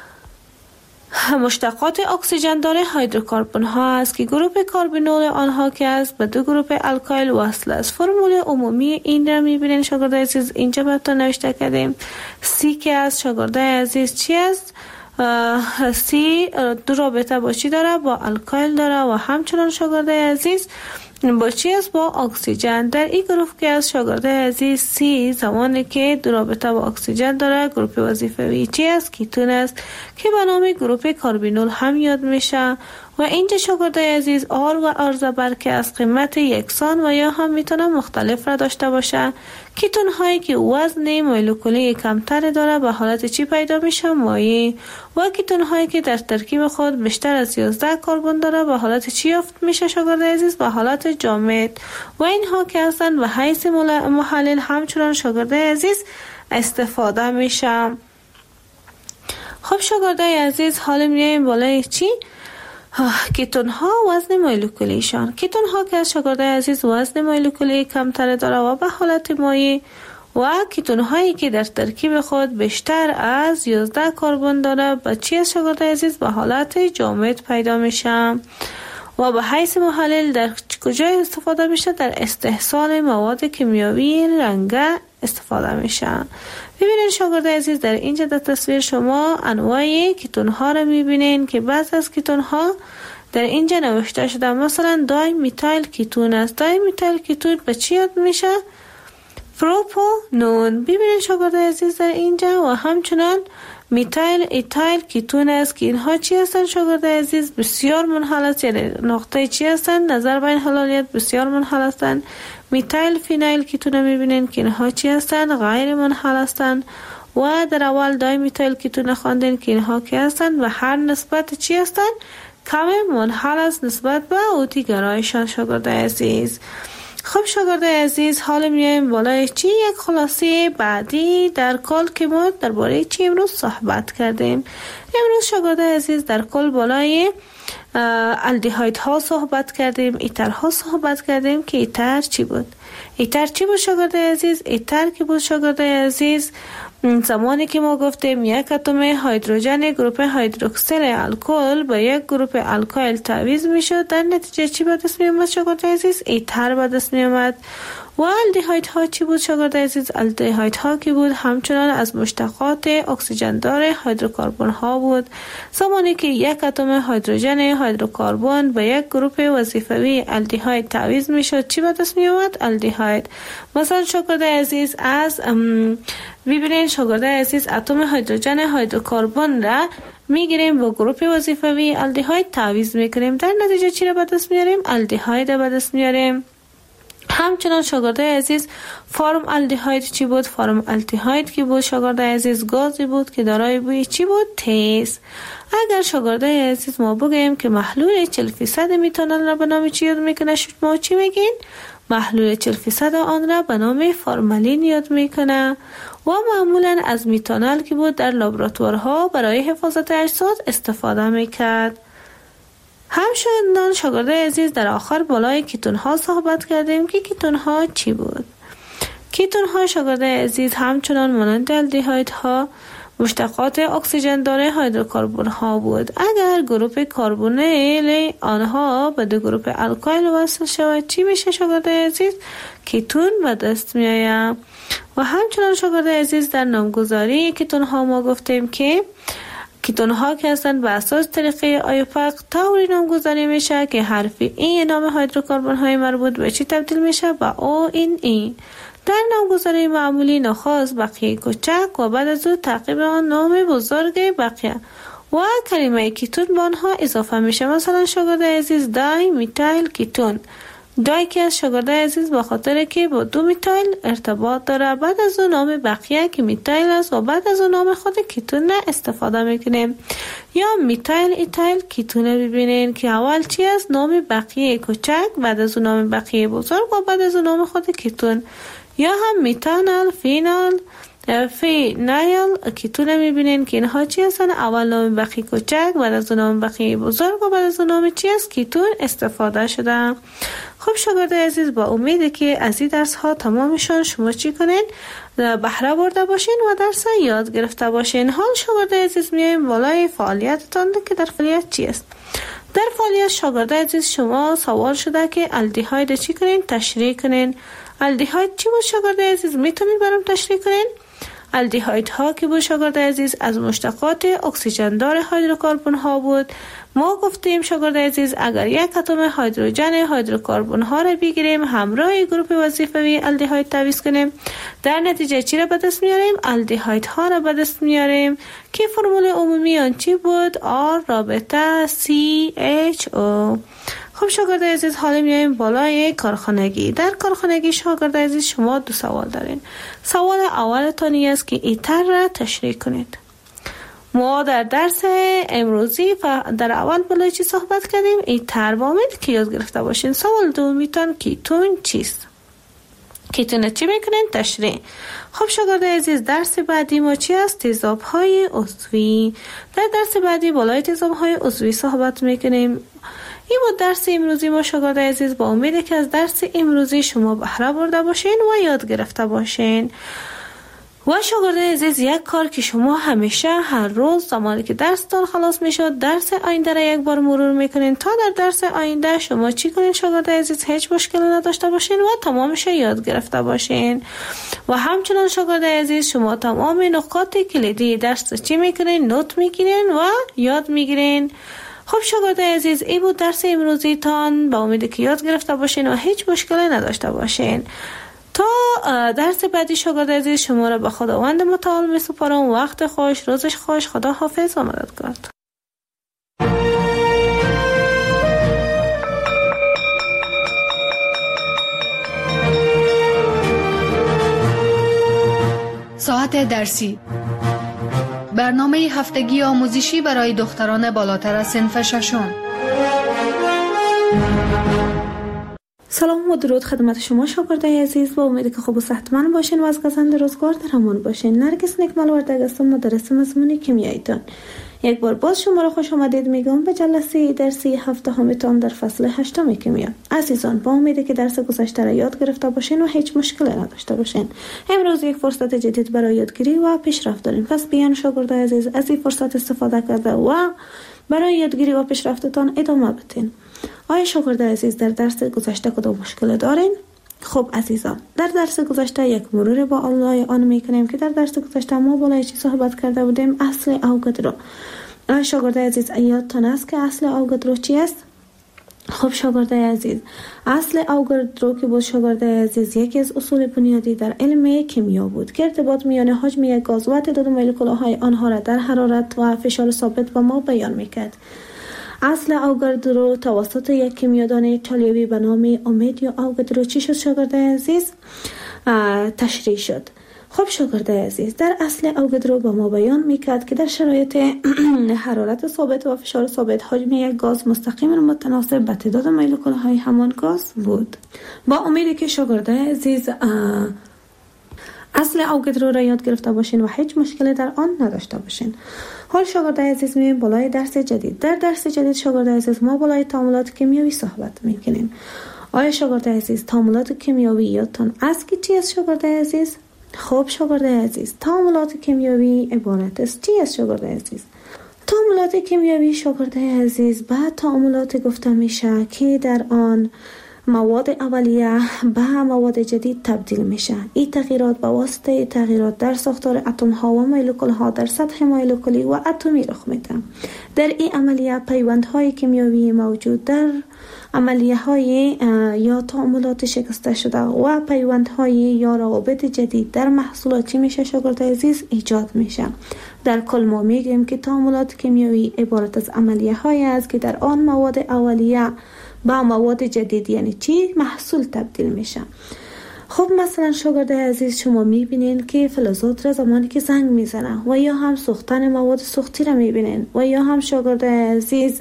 مشتقات اکسیژن داره هیدروکربن ها است که گروپ کاربینول آنها که است به دو گروپ الکایل وصل است. فرمول عمومی این را میبینین شاگردای عزیز اینجا براتون نوشته کردیم. سی که از شاگردای عزیز چی است؟ سی دو رابطه با چی داره؟ با الکایل داره و همچنان شاگردای عزیز با چی است؟ با اکسیژن. در این گروه که از شاگردای عزیز سی زمانی که دو رابطه با اکسیژن داره گروپ وظیفوی چی است؟ کیتون است که به نام گروپ کاربینول هم یاد میشه. و اینجا شاگردای عزیز آر و آر زبر که از قیمت یکسان و یا هم میتونه مختلف را داشته باشه. کیتون هایی که وزن مولکولی کمتر داره به حالت چی پیدا میشه؟ مایع. و کیتون هایی که در ترکیب خود بیشتر از یازده کربن داره به حالت چی یافت میشه شاگردای عزیز؟ به حالت جامد. و اینها که هستن به حیث محلل همچنان شاگردای عزیز استفاده میشه. خب شاگردای عزیز حالا میایم بالای چی؟ کیتون ها وزن مولکولیشان. کیتون ها که از شاگردای عزیز وزن مولکولی کمتر داره و به حالت مایع و کیتون هایی که در ترکیب خود بیشتر از یازده کربن داره به چی از شاگردای عزیز؟ به حالت جامد پیدا میشه. و به حیث محلل در کجا استفاده میشه؟ در استحصال مواد کیمیاوی رنگه استفاده میشه. ببینید شاگردای عزیز در اینجا در تصویر شما انواع کیتون ها رو میبینین که بعض از کیتون ها در اینجا نوشته شده. مثلا دای میتایل کیتون است. دای میتایل کیتون به چی یاد میشه؟ پروپانون. ببینید شاگردای عزیز در اینجا و همچنان میتایل ایتایل کیتون است که اینها چی هستند شاگرد عزیز؟ بسیار منحل است، یعنی نقطه چی هستند؟ نظر به این حلالیت بسیار منحل هستند. میتایل فینایل کیتون میبینین که اینها چی هستند؟ غیر منحل هستند. و در اول دای میتایل کیتون خواندین که اینها کی هستند و هر نسبت چی هستند؟ کم منحل است نسبت به اوتی گرایشان شاگرد عزیز. خب شاگرد عزیز، حالا میایم بالای چی؟ یک خلاصه بعدی در کل که ما درباره چی امروز صحبت کردیم. امروز شاگرد عزیز در کل بالای الدیهاید ها صحبت کردیم، ایتر ها صحبت کردیم که ایتر چی بود؟ ایتر چی بود شاگرد عزیز؟ ایتر که بود شاگرد عزیز زمانی که ما گفتیم یک اتم هیدروژن گروپ هیدروکسیل الکل با یک گروپ الکایل تعویض میشد، در نتیجه چی به دست می اومد شاگرد عزیز؟ ایتر به دست می اومد. و الدیهاید ها چی بود شاگرد عزیز؟ الدیهاید ها که بود همچنان از مشتقات اکسیژن دار هیدروکربن ها بود. زمانی که یک اتم هیدروژن هیدروکربن با یک گروپ وظیفوی الدیهاید تعویض میشد چی به دست می اومد؟ الدیهاید. مثلا شاگرد عزیز از ببینید شاگرد عزیز اتم هیدروژن هیدروکربن را میگیریم با گروپ وظیفوی الدیهاید تعویض میکنیم، در نتیجه چی را به دست میاریم؟ الدیهاید را به دست میاریم. همچنان شاگرد عزیز فرم الدیهاید چی بود؟ فرم الدیهاید که بود شاگرد عزیز گازی بود که دارای بوی چی بود؟ تیز. اگر شاگرد عزیز ما بگیم که محلول چهل فیصد میتانول را به نام چی یاد میکنه، شما چی میگین؟ محلول چهل فیصد آن را به نام فرمالین یاد میکنه. و معمولا از میتانول که بود در لابراتوارها برای حفاظت اجساد استفاده میکرد. همچنان شاگرد عزیز در آخر بالای کیتون ها صحبت کردیم که کیتون ها چی بود؟ کیتون ها شاگرد عزیز همچنان مانند الدیهاید ها مشتقات اکسیژن دار هیدروکربن ها بود. اگر گروپ کربونیل آنها به دو گروپ الکایل وصل شود چی میشه شاگرد عزیز؟ کیتون به دست می آید. و همچنان شاگرد عزیز در نامگذاری کیتون ها ما گفتیم که کیتون ها که هستند به اساس طریقه آیوپاک طوری نامگذاری میشه که حرف ای نام هیدروکربن های مربوط به چی تبدیل میشه؟ به او این ای. در نامگذاری معمولی نخست بقیه کوچک و بعد از او تعقیب آن نام بزرگ بقیه و کلمه کیتون به آنها اضافه میشه. مثلا شاگرد عزیز دای میتایل کیتون، دای که از شاگرد عزیز با خاطر که با دو میتایل ارتباط داره، بعد از اون نام بقیه که میتایل است و بعد از اون نام خود کیتون استفاده میکنیم. یا میتایل ایتایل کیتون ببینین که اول چی است؟ نام بقیه کوچک، بعد از اون نام بقیه بزرگ و بعد از اون نام خود کیتون. یا هم میتانال فینال فینایل کیتون میبینین که اینها چی هستن؟ اول نام بقیه کوچک، بعد از اون نام بقیه بزرگ و بعد از اون نام چی است؟ کیتون استفاده شده. خب شاگرد عزیز با امید که از این درس ها تمامشون شما چی کنین؟ بهره برده باشین و درس یاد گرفته باشین. حال شاگرد عزیز میایم بالای فعالیتتان که در فعالیت چی است؟ در فعالیت شاگرد عزیز شما سوال شده که الدیهاید چی کنین؟ تشریح کنین. الدیهاید چی بود شاگرد عزیز؟ میتونین برام تشریح کنین؟ الدیهاید ها که بود شاگرد عزیز از مشتقات اکسیژن دار هیدروکربن ها بود. ما گفتیم شاگرد عزیز اگر یک اتم هیدروژن هیدروکربن ها را بگیریم همراه گروپ وظیفوی الدیهاید تعویض کنیم، در نتیجه چی را به دست میاریم؟ الدیهاید ها را به دست میاریم که فرمول عمومی آن چی بود؟ آر رابطه سی اچ او. خب شاگرد عزیز حالا میایم بالای کارخانگی. در کارخانگی شاگرد عزیز شما دو سوال دارین. سوال اولتانی است که ایتر را تشریح کنید. ما در درس امروزی و در اول بالای چی صحبت کردیم؟ ایتر با امید که یاد گرفته باشین. سوال دومیتان کیتون چیست؟ کیتون چی میکنین؟ تشریح. خب شاگرد عزیز درس بعدی ما چی است؟ تیزاب های عضوی. در درس بعدی بالای تیزاب های عضوی صحبت میکنیم. این بود درس امروزی ما شاگرد عزیز. با امید که از درس امروزی شما بهره برده باشین و یاد گرفته باشین. و شاگرد عزیز یک کار که شما همیشه هر روز زمانی که درستان خلاص میشد درس آینده را یک بار مرور میکنین تا در درس آینده شما چی کنین شاگرد عزیز؟ هیچ مشکلی نداشته باشین و تمامش یاد گرفته باشین. و همچنان شاگرد عزیز شما تمام نکات کلیدی درس چی میکنین؟ نوت میگیرین و یاد میگیرین. خب شاگرد عزیز این بود درس امروزی تان. با امید که یاد گرفته باشین و هیچ مشکلی نداشته باشین. تا درس بعدی شاگرد عزیز شما را به خداوند متعال می سپارم. وقت خوش، روزش خوش، خدا حافظ و مددگار. ساعت درسی، برنامه هفتگی آموزشی برای دختران بالاتر از صنف ششم. سلام و درود خدمت شما شاگردای عزیز، با امید که خوب و صحتمند باشین و از گزند روزگار در امان باشین. نرگس نکمل وردگ هستم، مدرس مضمون کیمیاییتان. یک بار باز شما را خوش آمدید میگم به جلسه درسی هفته همیتان در فصل هشتم کیمیا. عزیزان، با امیده که درس گذشته را یاد گرفته باشین و هیچ مشکلی نداشته باشین. امروز یک فرصت جدید برای یادگیری و پیشرفت داریم. پس بیان شاگردای عزیز از این فرصت استفاده کرده و برای یادگیری و پیشرفتتان ادامه بدین. آیا شاگردای عزیز در درس گذشته کدام مشکل دارین؟ خب عزیزان، در درس گذشته یک مرور با الله آن میکنیم که در درس گذشته ما بالای چی صحبت کرده بودیم؟ اصل اوگادرو. آیا شاگردای عزیز یادتان است که اصل اوگادرو چی است؟ خب شاگردای عزیز، اصل اوگادرو که بود شاگردای عزیز یکی از اصول بنیادی در علم کیمیا بود که ارتباط میان حجم یک گاز و تعداد مولکول‌های آنها را در حرارت و فشار ثابت به ما بیان میکرد. اصل اوگادرو توسط یک کیمیادان ایتالیایی به نام اومدیو اوگادرو چی شد شاگردای عزیز؟ تشریح شد. خب شاگردای عزیز، در اصل اوگادرو به ما بیان میکرد که در شرایط حرارت ثابت و فشار ثابت حجم یک گاز مستقیما متناسب به تعداد مولکول‌های همان گاز بود. با امیدی که شاگردای عزیز اصل اوگادرو را یاد گرفته باشین و هیچ مشکلی در آن نداشته باشین. حال شاگردای عزیز می‌بینیم بالای درس جدید. در درس جدید شاگردای عزیز ما بالای تعاملات کیمیایی صحبت می‌کنیم. آیا شاگردای عزیز تعاملات کیمیایی یادتان است که چی است شاگردای عزیز؟ خب شاگردای عزیز، تعاملات کیمیایی عبارت است چی است شاگردای عزیز؟ تعاملات کیمیایی شاگردای عزیز بعد تعاملات گفته میشه که در آن مواد اولیه به مواد جدید تبدیل میشه. این تغییرات به واسطه تغییرات در ساختار اتم ها و مولکول ها در سطح مولکولی و اتمی رخ میده. در این عملیه پیوند های کیمیایی موجود در عملیه های یا تعاملات شکسته شده و پیوند های یا روابط جدید در محصولات چی میشه شاگردای عزیز؟ ایجاد میشه. در کل ما میگیم که تعاملات کیمیایی عبارت از عملیه های است که در آن مواد اولیه با مواد جدید یعنی چی؟ محصول تبدیل میشه. خب مثلا شاگردای عزیز شما میبینین که فلزات را زمانی که زنگ میزنه و یا هم سوختن مواد سوختی را میبینین و یا هم شاگردای عزیز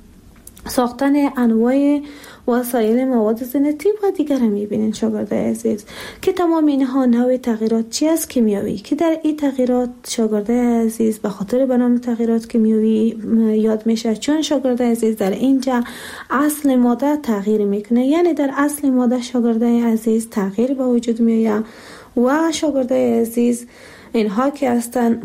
ساختن انواع وسایل مواد زینتی و دیگر میبینین شاگردای عزیز که تمام اینها نوع تغییرات چی است؟ کیمیایی. که در این تغییرات شاگردای عزیز به خاطر به نام تغییرات کیمیایی یاد میشه، چون شاگردای عزیز در اینجا اصل ماده تغییر میکنه، یعنی در اصل ماده شاگردای عزیز تغییر به وجود میاد و شاگردای عزیز اینها که هستن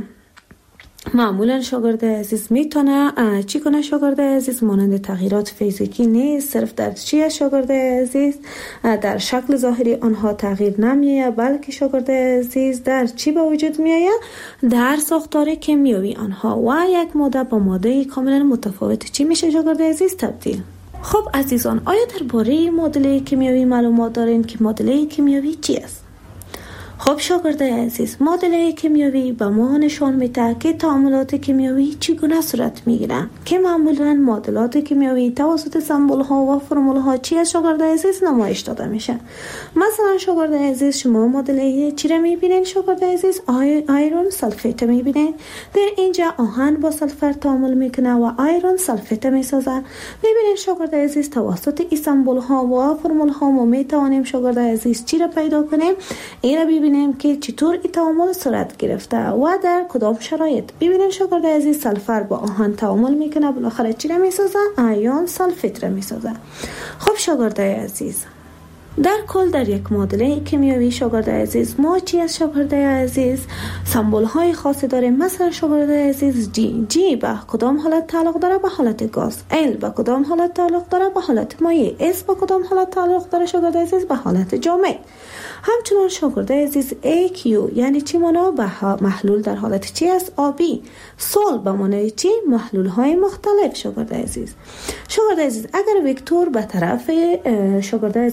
معمولا شاگرد عزیز میتونه چی کنه شاگرد عزیز؟ مانند تغییرات فیزیکی نیست، صرف در چی شاگرد عزیز؟ در شکل ظاهری آنها تغییر نمیآید، بلکه شاگرد عزیز در چی به وجود میآید؟ در ساختار کیمیایی آنها و یک ماده با ماده کاملا متفاوت چی میشه شاگرد عزیز؟ تبدیل. خب عزیزان، آیا درباره معادله کیمیایی معلومات دارین که معادله کیمیایی چی است؟ خب شاگردای عزیز، معادله کیمیایی به ما نشان میده که تعاملات کیمیایی چگونه صورت میگیرن که معمولا معادلات کیمیایی توسط سمبل ها و فرمول ها چی از شاگردای عزیز نمایش داده میشه. مثلا شاگردای عزیز شما معادله چی را میبینین شاگردای عزیز؟ آی آیرون سلفیت میبینین. در اینجا آهن با سلفر تعامل میکنه و آیرون سلفیت میسازه. میبینین شاگردای عزیز توسط این سمبل ها و فرمول ها ما میتوانیم شاگردای عزیز چی را پیدا کنیم؟ این را ببینیم که چطور این تعامل صورت گرفته و در کدام شرایط. ببینید شاگرد عزیز سلفر با آهن تعامل میکنه، بالاخره چی را میسازه؟ آیون سلفیت را میسازه. خب شاگرد عزیز، در کل در یک معادله کیمیایی شاگرد عزیز ما چی از شاگرد عزیز؟ سمبل های خاصی داریم. مثلا شاگرد عزیز جی جی به کدام حالت تعلق داره؟ به حالت گاز. ال به کدام حالت تعلق داره؟ به حالت مایع. اس به کدام حالت تعلق داره شاگرد عزیز؟ به حالت جامد. همچنان شاگرد عزیز ای کیو یعنی چی مانا؟ به محلول در حالت چی است؟ آبی. سول به معنای چی؟ محلول های مختلف شاگرد عزیز. شاگرد عزیز اگر وکتور به طرف شاگرد عزیز راست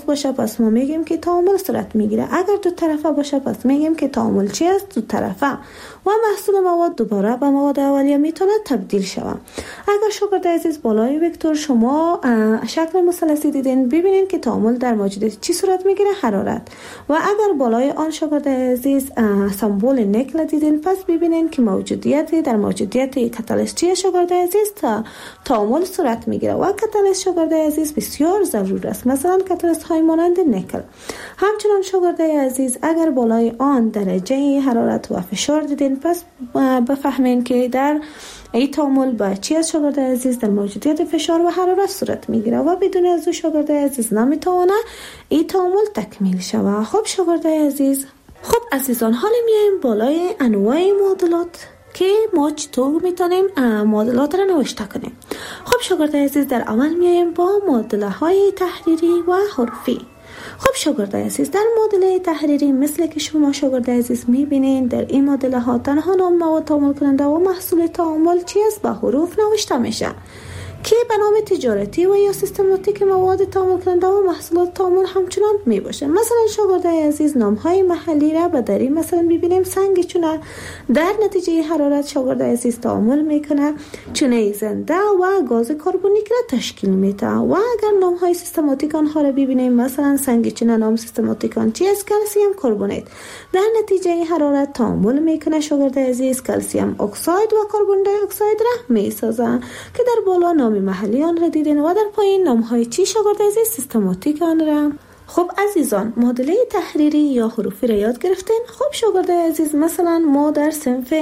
درست باشه پس ما میگیم که تعامل صورت میگیره. اگر دو طرفه باشه پس میگیم که تعامل چی است؟ دو طرفه. و محصول مواد دوباره به مواد اولیه میتونه تبدیل شود. اگر شاگرد عزیز بالای وکتور شما شکل مثلثی دیدین، ببینید که تعامل در موجودیت چی صورت میگیره؟ حرارت. و اگر بالای آن شاگرد عزیز سمبل نکل دیدین، پس ببینید که موجودیت در موجودیت کاتالیست چی شاگرد عزیز؟ تا تعامل صورت میگیره و کاتالیست شاگرد عزیز بسیار ضرور است. مثلا کاتالیست های مانند نکل. همچنان شاگرد عزیز اگر بالای آن درجه حرارت و فشار دیدین، پس بفهمین که در ای تعامل با چی از شاگرد عزیز در موجودیت فشار و حرارت صورت میگیره و بدون از او شاگرد عزیز نمیتونه ای تعامل تکمیل شود. خب شاگرد عزیز، خب عزیزان، حالا میایم بالای انواع معادلات که ما چطور میتونیم معادلات را نوشته کنیم. خب شاگرد عزیز، در اول میایم با معادله های تحریری و حروفی. خب شاگرد عزیز، در معادله تحریری مثل که شما شاگرد عزیز میبینین، در این معادله ها تنها نام مواد تعامل کننده و محصول تعامل چی است؟ با حروف نوشته میشه که به نام تجارتی و یا سیستماتیک مواد تعامل کننده و محصولات تعامل همچنان می باشه. مثلا شاگرد عزیز نام های محلی را به دری مثلا ببینیم سنگ چونه در نتیجه حرارت شاگرد عزیز تعامل میکنه چونه زنده و گاز کربونیک را تشکیل میده. و اگر نام های سیستماتیک آنها را ببینیم، مثلا سنگ چونه نام سیستماتیک آن چی است؟ کلسیم کربونیت. در نتیجه حرارت تعامل میکنه شاگرد عزیز کلسیم اکساید و کربن دی اکساید را میسازه که در بالا نام محلی آن را دیدین و در پایین نام های چی شاگرد عزیز؟ سیستماتیک آن را. خب عزیزان، معادله تحریری یا حروفی را یاد گرفتین. خب شاگرد عزیز، مثلا ما در صنف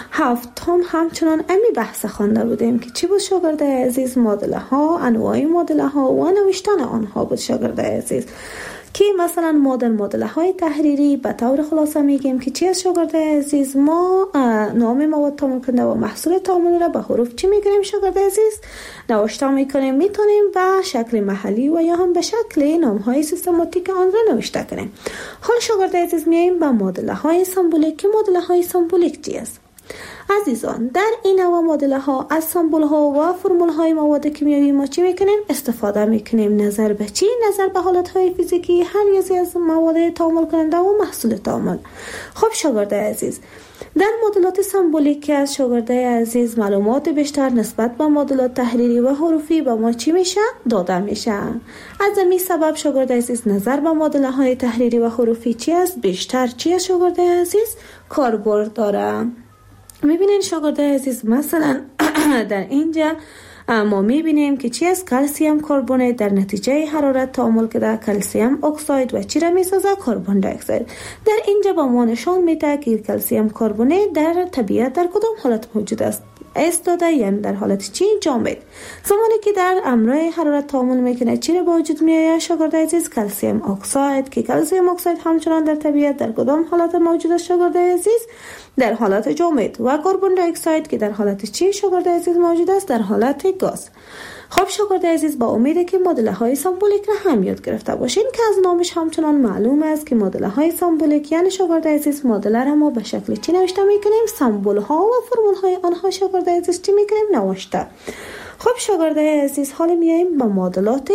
هفتم همچنان امی بحث خوانده بودیم که چی بود شاگرد عزیز؟ معادله ها، انواع معادله ها و نوشتن آنها بود شاگرد عزیز. که مثلا ما در معادله های تحریری به طور خلاصه میگیم که چی از شاگرد عزیز؟ ما نام مواد تعامل کننده و محصول تعامل را به حروف چی میگیریم شاگرد عزیز؟ نوشته میکنیم. میتونیم به شکل محلی و یا هم به شکل نام های سیستماتیک آن را نوشته کنیم. حال شاگرد عزیز میایم به معادله های سمبولیک که معادله های سمبولیک چی است؟ عزیزان، در این نوع معادله ها از سمبل ها و فرمول های مواد کیمیایی ما چی میکنیم؟ استفاده میکنیم. نظر به چی؟ نظر به حالت های فیزیکی هر یکی از مواد تعامل کننده و محصول تعامل. خب شاگرد عزیز، در معادلات سمبولیک از شاگرد عزیز معلومات بیشتر نسبت به معادلات تحریری و حروفی به ما چی میشه؟ داده میشه. از همین سبب شاگرد عزیز نظر به معادله های تحریری و حروفی چی است؟ بیشتر چی است شاگرد عزیز؟ کاربرد داره. میبینین شاگرد عزیز، مثلا در اینجا ما میبینیم که چی است؟ کلسیم کربونیت در نتیجه حرارت تعامل کرده کلسیم اکساید و چی را میسازه؟ کربن دی اکساید. در اینجا با ما نشان میده که کلسیم کربونیت در طبیعت در کدام حالت موجود است؟ استاده، یعنی در حالت چی؟ جامد. زمانی که در امرای حرارت تعامل میکنه چی را به وجود میآید شاگرد عزیز؟ کلسیم اکساید. که کلسیم اکساید همچنان در طبیعت در کدام حالت موجود است شاگرد عزیز؟ در حالت جامد. و کربن دی اکساید که در حالت چی شاگرد عزیز موجود است؟ در حالت گاز. خب شاگرد عزیز، با امیده که معادله های سمبولیک را هم یاد گرفته باشین که از نامش همچنان معلوم است که معادله های سمبولیک یعنی شاگرد عزیز معادله را ما به شکل چی نوشته میکنیم؟ سمبل ها و فرمول های آنها شاگرد عزیز چی میکنیم؟ نوشته. خب شاگرد عزیز، حالا میایم به معادلات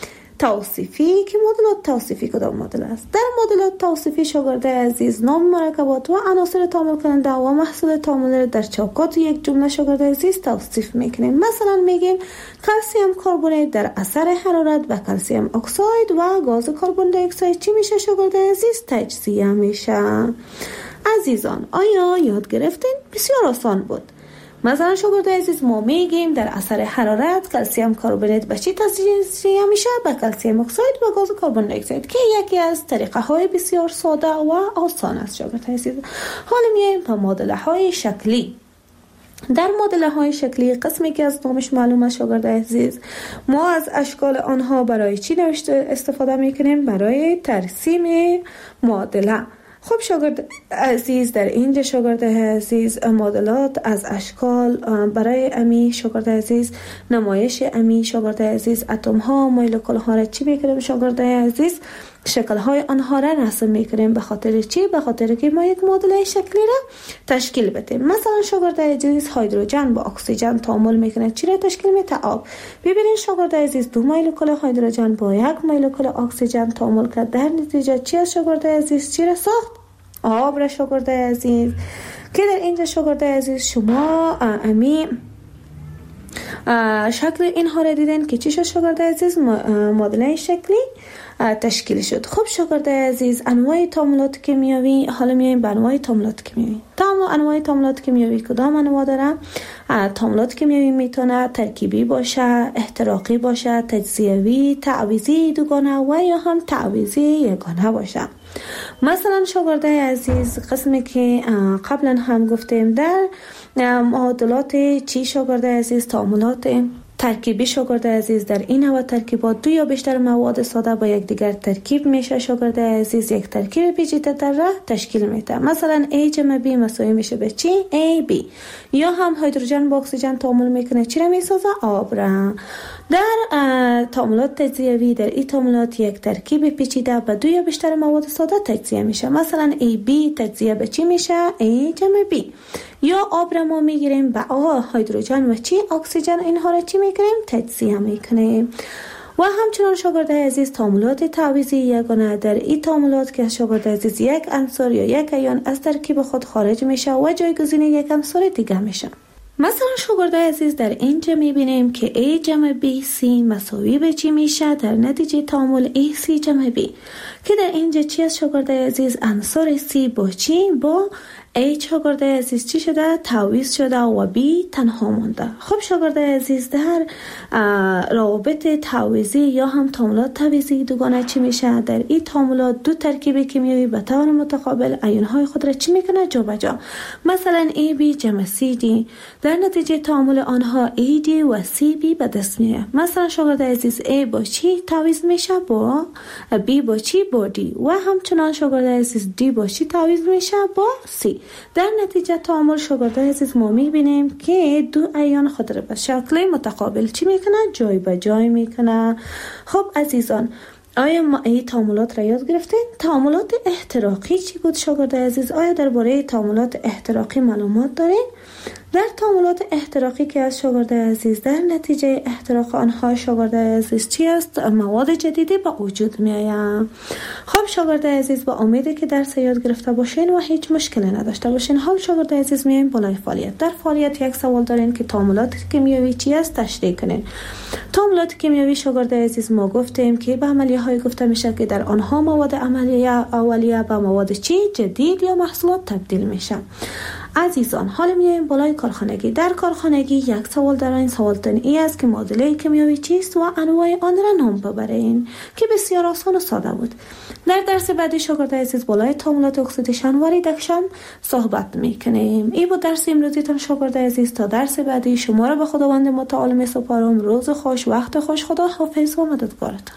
توصیفی که معادلات توصیفی کدام معادله است؟ در معادلات توصیفی شاگرد عزیز نام مرکبات و عناصر تعامل کننده و محصول تعامل در چوکات یک جمله شاگرد عزیز توصیف میکنیم. مثلا میگیم کلسیم کربونیت در اثر حرارت و کلسیم اکساید و گاز کربن دی اکساید چی میشه شاگرد عزیز؟ تجزیه میشه. عزیزان، آیا یاد گرفتین؟ بسیار آسان بود. مثلا شاگرد عزیز، ما میگیم در اثر حرارت کلسیم کربونیت به چی تجزیه میشه؟ به کلسیم اکساید و گاز کربن دی اکساید که یکی از طریقه های بسیار ساده و آسان است شاگرد عزیز. حالا میایم به معادله های شکلی. در معادله های شکلی قسمی که از نامش معلوم است شاگرد عزیز، ما از اشکال آنها برای چی نوشته استفاده میکنیم؟ برای ترسیم معادله. خب شاگرد عزیز، در اینجا شاگرد عزیز مدلات از اشکال برای امی شاگرد عزیز نمایش امی شاگرد عزیز اتم ها مولکول ها را چی میکنیم شاگرد عزیز؟ شکل های آنها را رسم میکنیم. به خاطر چی؟ به خاطر که ما یک معادله شکلی را تشکیل بدیم. مثلا شاگرد عزیز هیدروژن با اکسیژن تعامل میکنه، چی را تشکیل میده؟ آب. ببینید شاگرد عزیز دو مولکول هیدروژن با یک مولکول اکسیژن تعامل کرد، در نتیجه چی از شاگرد عزیز چی را ساخت؟ آب را شاگرد عزیز. که در اینجا شاگرد عزیز شما امی شکل اینها را دیدن که چی شد شاگرد عزیز؟ معادله شکلی تشکیل شد. خب شاگرد عزیز انواع تعاملات کیمیایی، حالا میایم به انواع تعاملات کیمیایی. تمام انواع تعاملات کیمیایی کدام انواع داره؟ تعاملات کیمیایی میتونه ترکیبی باشه، احتراقی باشه، تجزیوی، تعویضی دوگانه و یا هم تعویضی یگانه باشه. مثلا شاگرد عزیز قسمی که قبلا هم گفتیم در معادلات چی شاگرد عزیز؟ تعاملات ترکیبی شاگرد عزیز در این نوع ترکیبات دو یا بیشتر مواد ساده با یک دیگر ترکیب میشه شاگرد عزیز یک ترکیب پیچیده تر را تشکیل میده. مثلا A جمع B مساوی میشه به چی؟ A B. یا هم هیدروژن با اکسیژن تعامل میکنه، چی را میسازه؟ آب را. در تعاملات تجزیوی در این تعاملات یک ترکیب پیچیده با دو یا بیشتر مواد ساده تجزیه میشه. مثلا A B تجزیه به چی میشه؟ A جمع B. یا آب را ما میگیریم با آ هیدروژن و چی؟ اکسیژن، اینها را چی میکنیم؟ تجزیه میکنیم. و همچنان شاگرد عزیز تعاملات تعویضی یگانه در این تعاملات که شاگرد عزیز یک عنصر یا یک ایون از ترکیب خود خارج میشه و جایگزین یک عنصر دیگه میشه. مثلا شاگرد عزیز در اینجا میبینیم که A جمع B C مساوی به چی میشه؟ در نتیجه تعامل A C جمع B که در اینجا چی از شاگرد عزیز؟ عنصر C با چی؟ با A شاگرد عزیز چی شده؟ تعویض شده و B تنها مونده. خب شاگرد عزیز در روابط تعویضی یا هم تعاملات تعویضی دوگانه چی میشه؟ در این تعاملات دو ترکیب کیمیایی به طور متقابل ایون‌های خود را چی میکنه؟ جابجا. مثلا A B جمع C D در نتیجه تعامل آنها A D و C B به دست میاد. مثلا شاگرد عزیز A با چی تعویض میشه؟ با B با چی؟ با D. و همچنان شاگرد عزیز D با چی تعویض میشه؟ با C. در نتیجه تعامل شاگرد عزیز ما میبینیم که دو ایون خود را به شکل متقابل چی میکنه؟ جای به جای میکنه. خب عزیزان، آیا ما این تعاملات را یاد گرفتین؟ تعاملات احتراقی چی بود شاگرد عزیز؟ آیا درباره تعاملات احتراقی معلومات دارین؟ در تعاملات احتراقی که از شاگرد عزیز در نتیجه احتراق آنها شاگرد عزیز چی است؟ مواد جدیدی به وجود می آید. خب شاگرد عزیز با امیده که درس یاد گرفته باشین و هیچ مشکلی نداشته باشین. حال شاگرد عزیز میایم بالای فعالیت. در فعالیت یک سوال دارین که تعاملات کیمیایی چی است؟ تشریح کنین. تعاملات کیمیایی شاگرد عزیز ما گفتیم که به عملیه های گفته میشه که در آنها مواد عملیه اولیه به مواد چی؟ جدید یا محصولات تبدیل میشه. عزیزان حالا میایم بالای کارخانگی. در کارخانگی یک سوال در این سوالتون ای است که معادله کیمیایی چیست و انواع آن را نام ببرین که بسیار آسان و ساده بود. در درس بعدی شاگرد عزیز بالای تعاملات اکسیدیشن و ریدکشن صحبت میکنیم. این بود درس امروزیتون شاگرد عزیز. تا درس بعدی شما را به خداوند متعال میسپارم. روز خوش، وقت خوش، خدا حافظ و مددگارتان.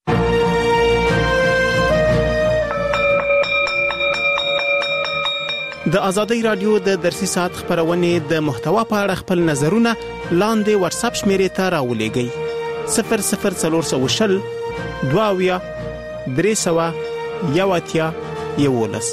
د آزادۍ رادیو د درسي ساعت خبرونه د محتوا په اړه خپل نظرونه لاندې واتس اپ شمیرې ته راولېږئ. صفر صفر څلور سوه شل دوه اویا درې سوه یو اتیا یولس.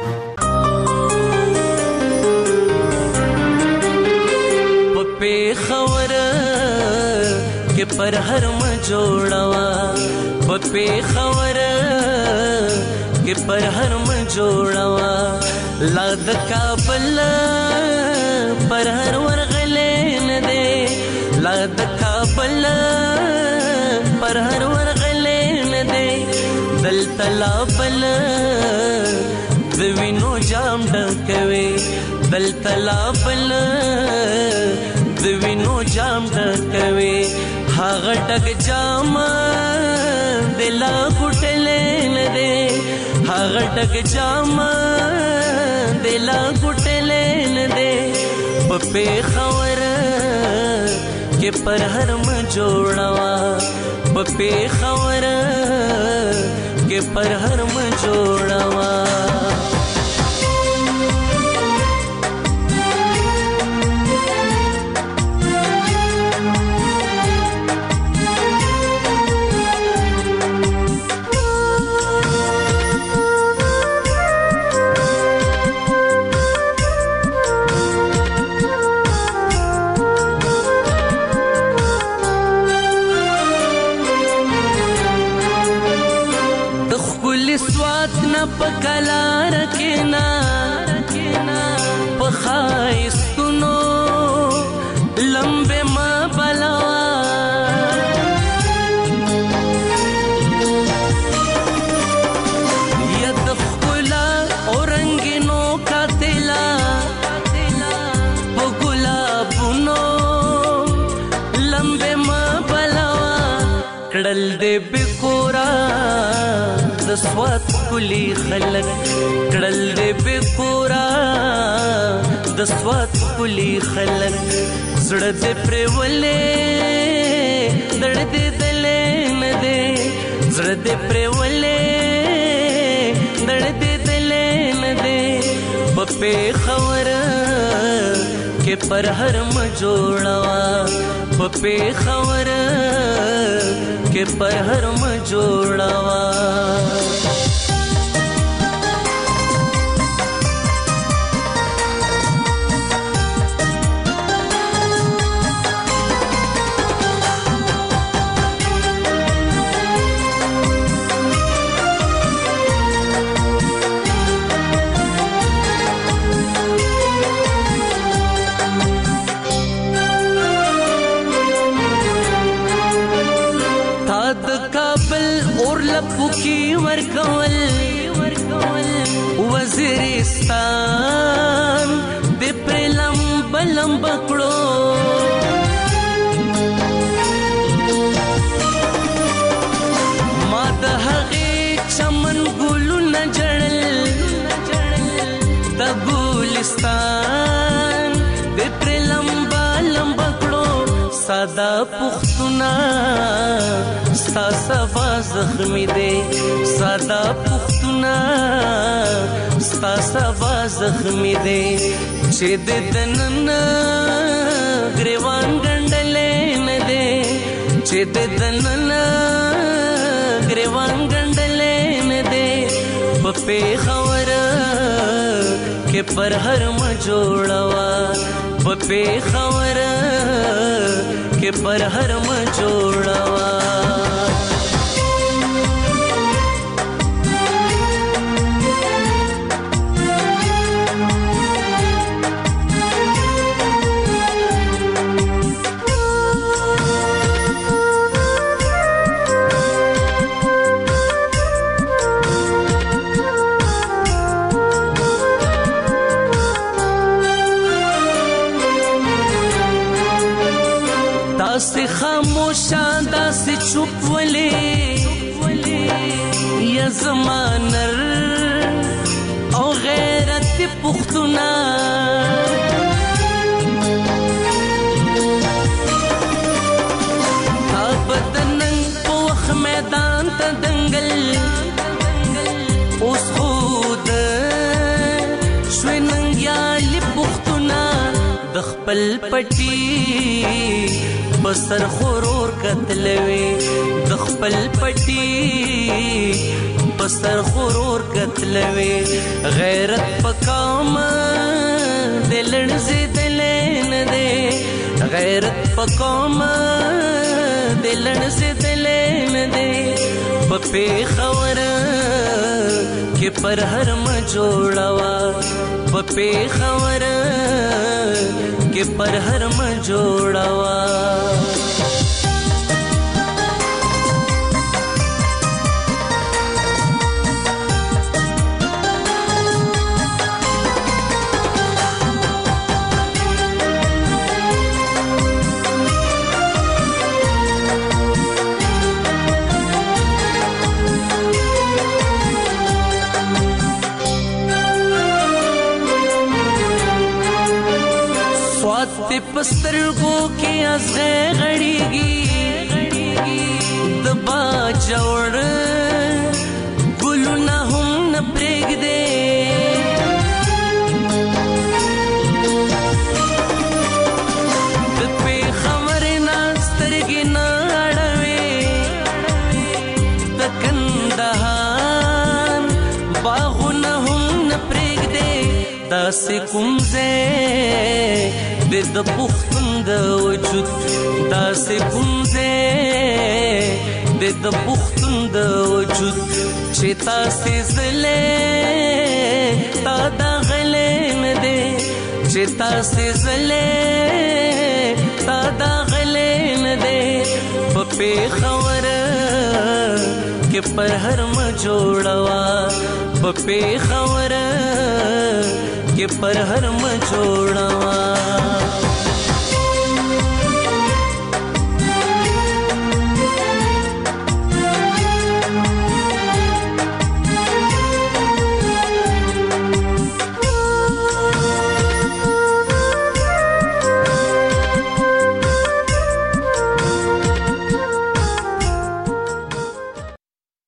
په پېښوره کې پر هر م جوړوا، په پېښوره کې پر هر م جوړوا، لا د کابل پر هر ورغلې نه دی، لا د کابل پر هر ورغلې نه دی، دلته لا بل د وینو جام ډکوي، دلته لا بل د وینو جام ډکوي، هغه ډک جام دلا ګټلې نه دی، هغه ډک جام دلا ګټلې نه دی، په پېښوره کې پر هر م جوړوا، په پېښوره کې پر هر م جوړوا. پکلا رکنا پخایستونو لمبه ما بلوا ید خلا اورنگینو کاتلا پګلابونو لمبه ما بلوا کړل دې بکورا د سوات کلی خلک کړل دې بکورا د سوات کلی خلک زړه دې پرولې دړ دې دلې نه دې زړه دې پرولې دړ دې دلې نه دې په خبر کې پر هر م جوړوا په خبر کې پر هر م جوړوا لپوکی ورکول وزیرستان د پرلم بلم بکړو ما د هغې چمن ګلونه جړل د ګلستان د پرلم بلم بکړو ساده پښتونه ستا سبا زخمی دے سادا پختونا ستا سبا زخمی دے چه دے دنن گریوان گنڈلے ندے چه دے دنن گریوان گنڈلے ندے پپے خور کے پر ہر مجوڑوا پپے خور کے پر ہر مجوڑوا داسې خاموشه داسې چوپ ولې یا زما نر او غیرت پښتونه تا به د نن په وخت میدان ته دنګل اوس خو د شوی ننګیالي پښتونه د خپل پټي بسر خورور قتلوي د خپل پټي بسر خورور قتلوي غیرت پکام دلن زدلن دے غیرت پکام دلن زدلن دے پپے خور کے پر ہر م جوڑوا پپے خور کے پر ہر م جوڑوا پسترګو کې ازغه غړيږي د با جوړ ګلونه هم نه پرېږدي د په خبر نه سترګې نه اړوي د کندهار باغونه هم نه پرېږدي داسې کوم ځای د پختون د وجود داسې کوم ځای د د پختون د وجود چې تاسې زلې تا دا غلې نه دی چې تاسې زلې تا دا غلې نه دی په پېښور کې پر هر م جوړوا په پېښور کې پر هر م جوړوا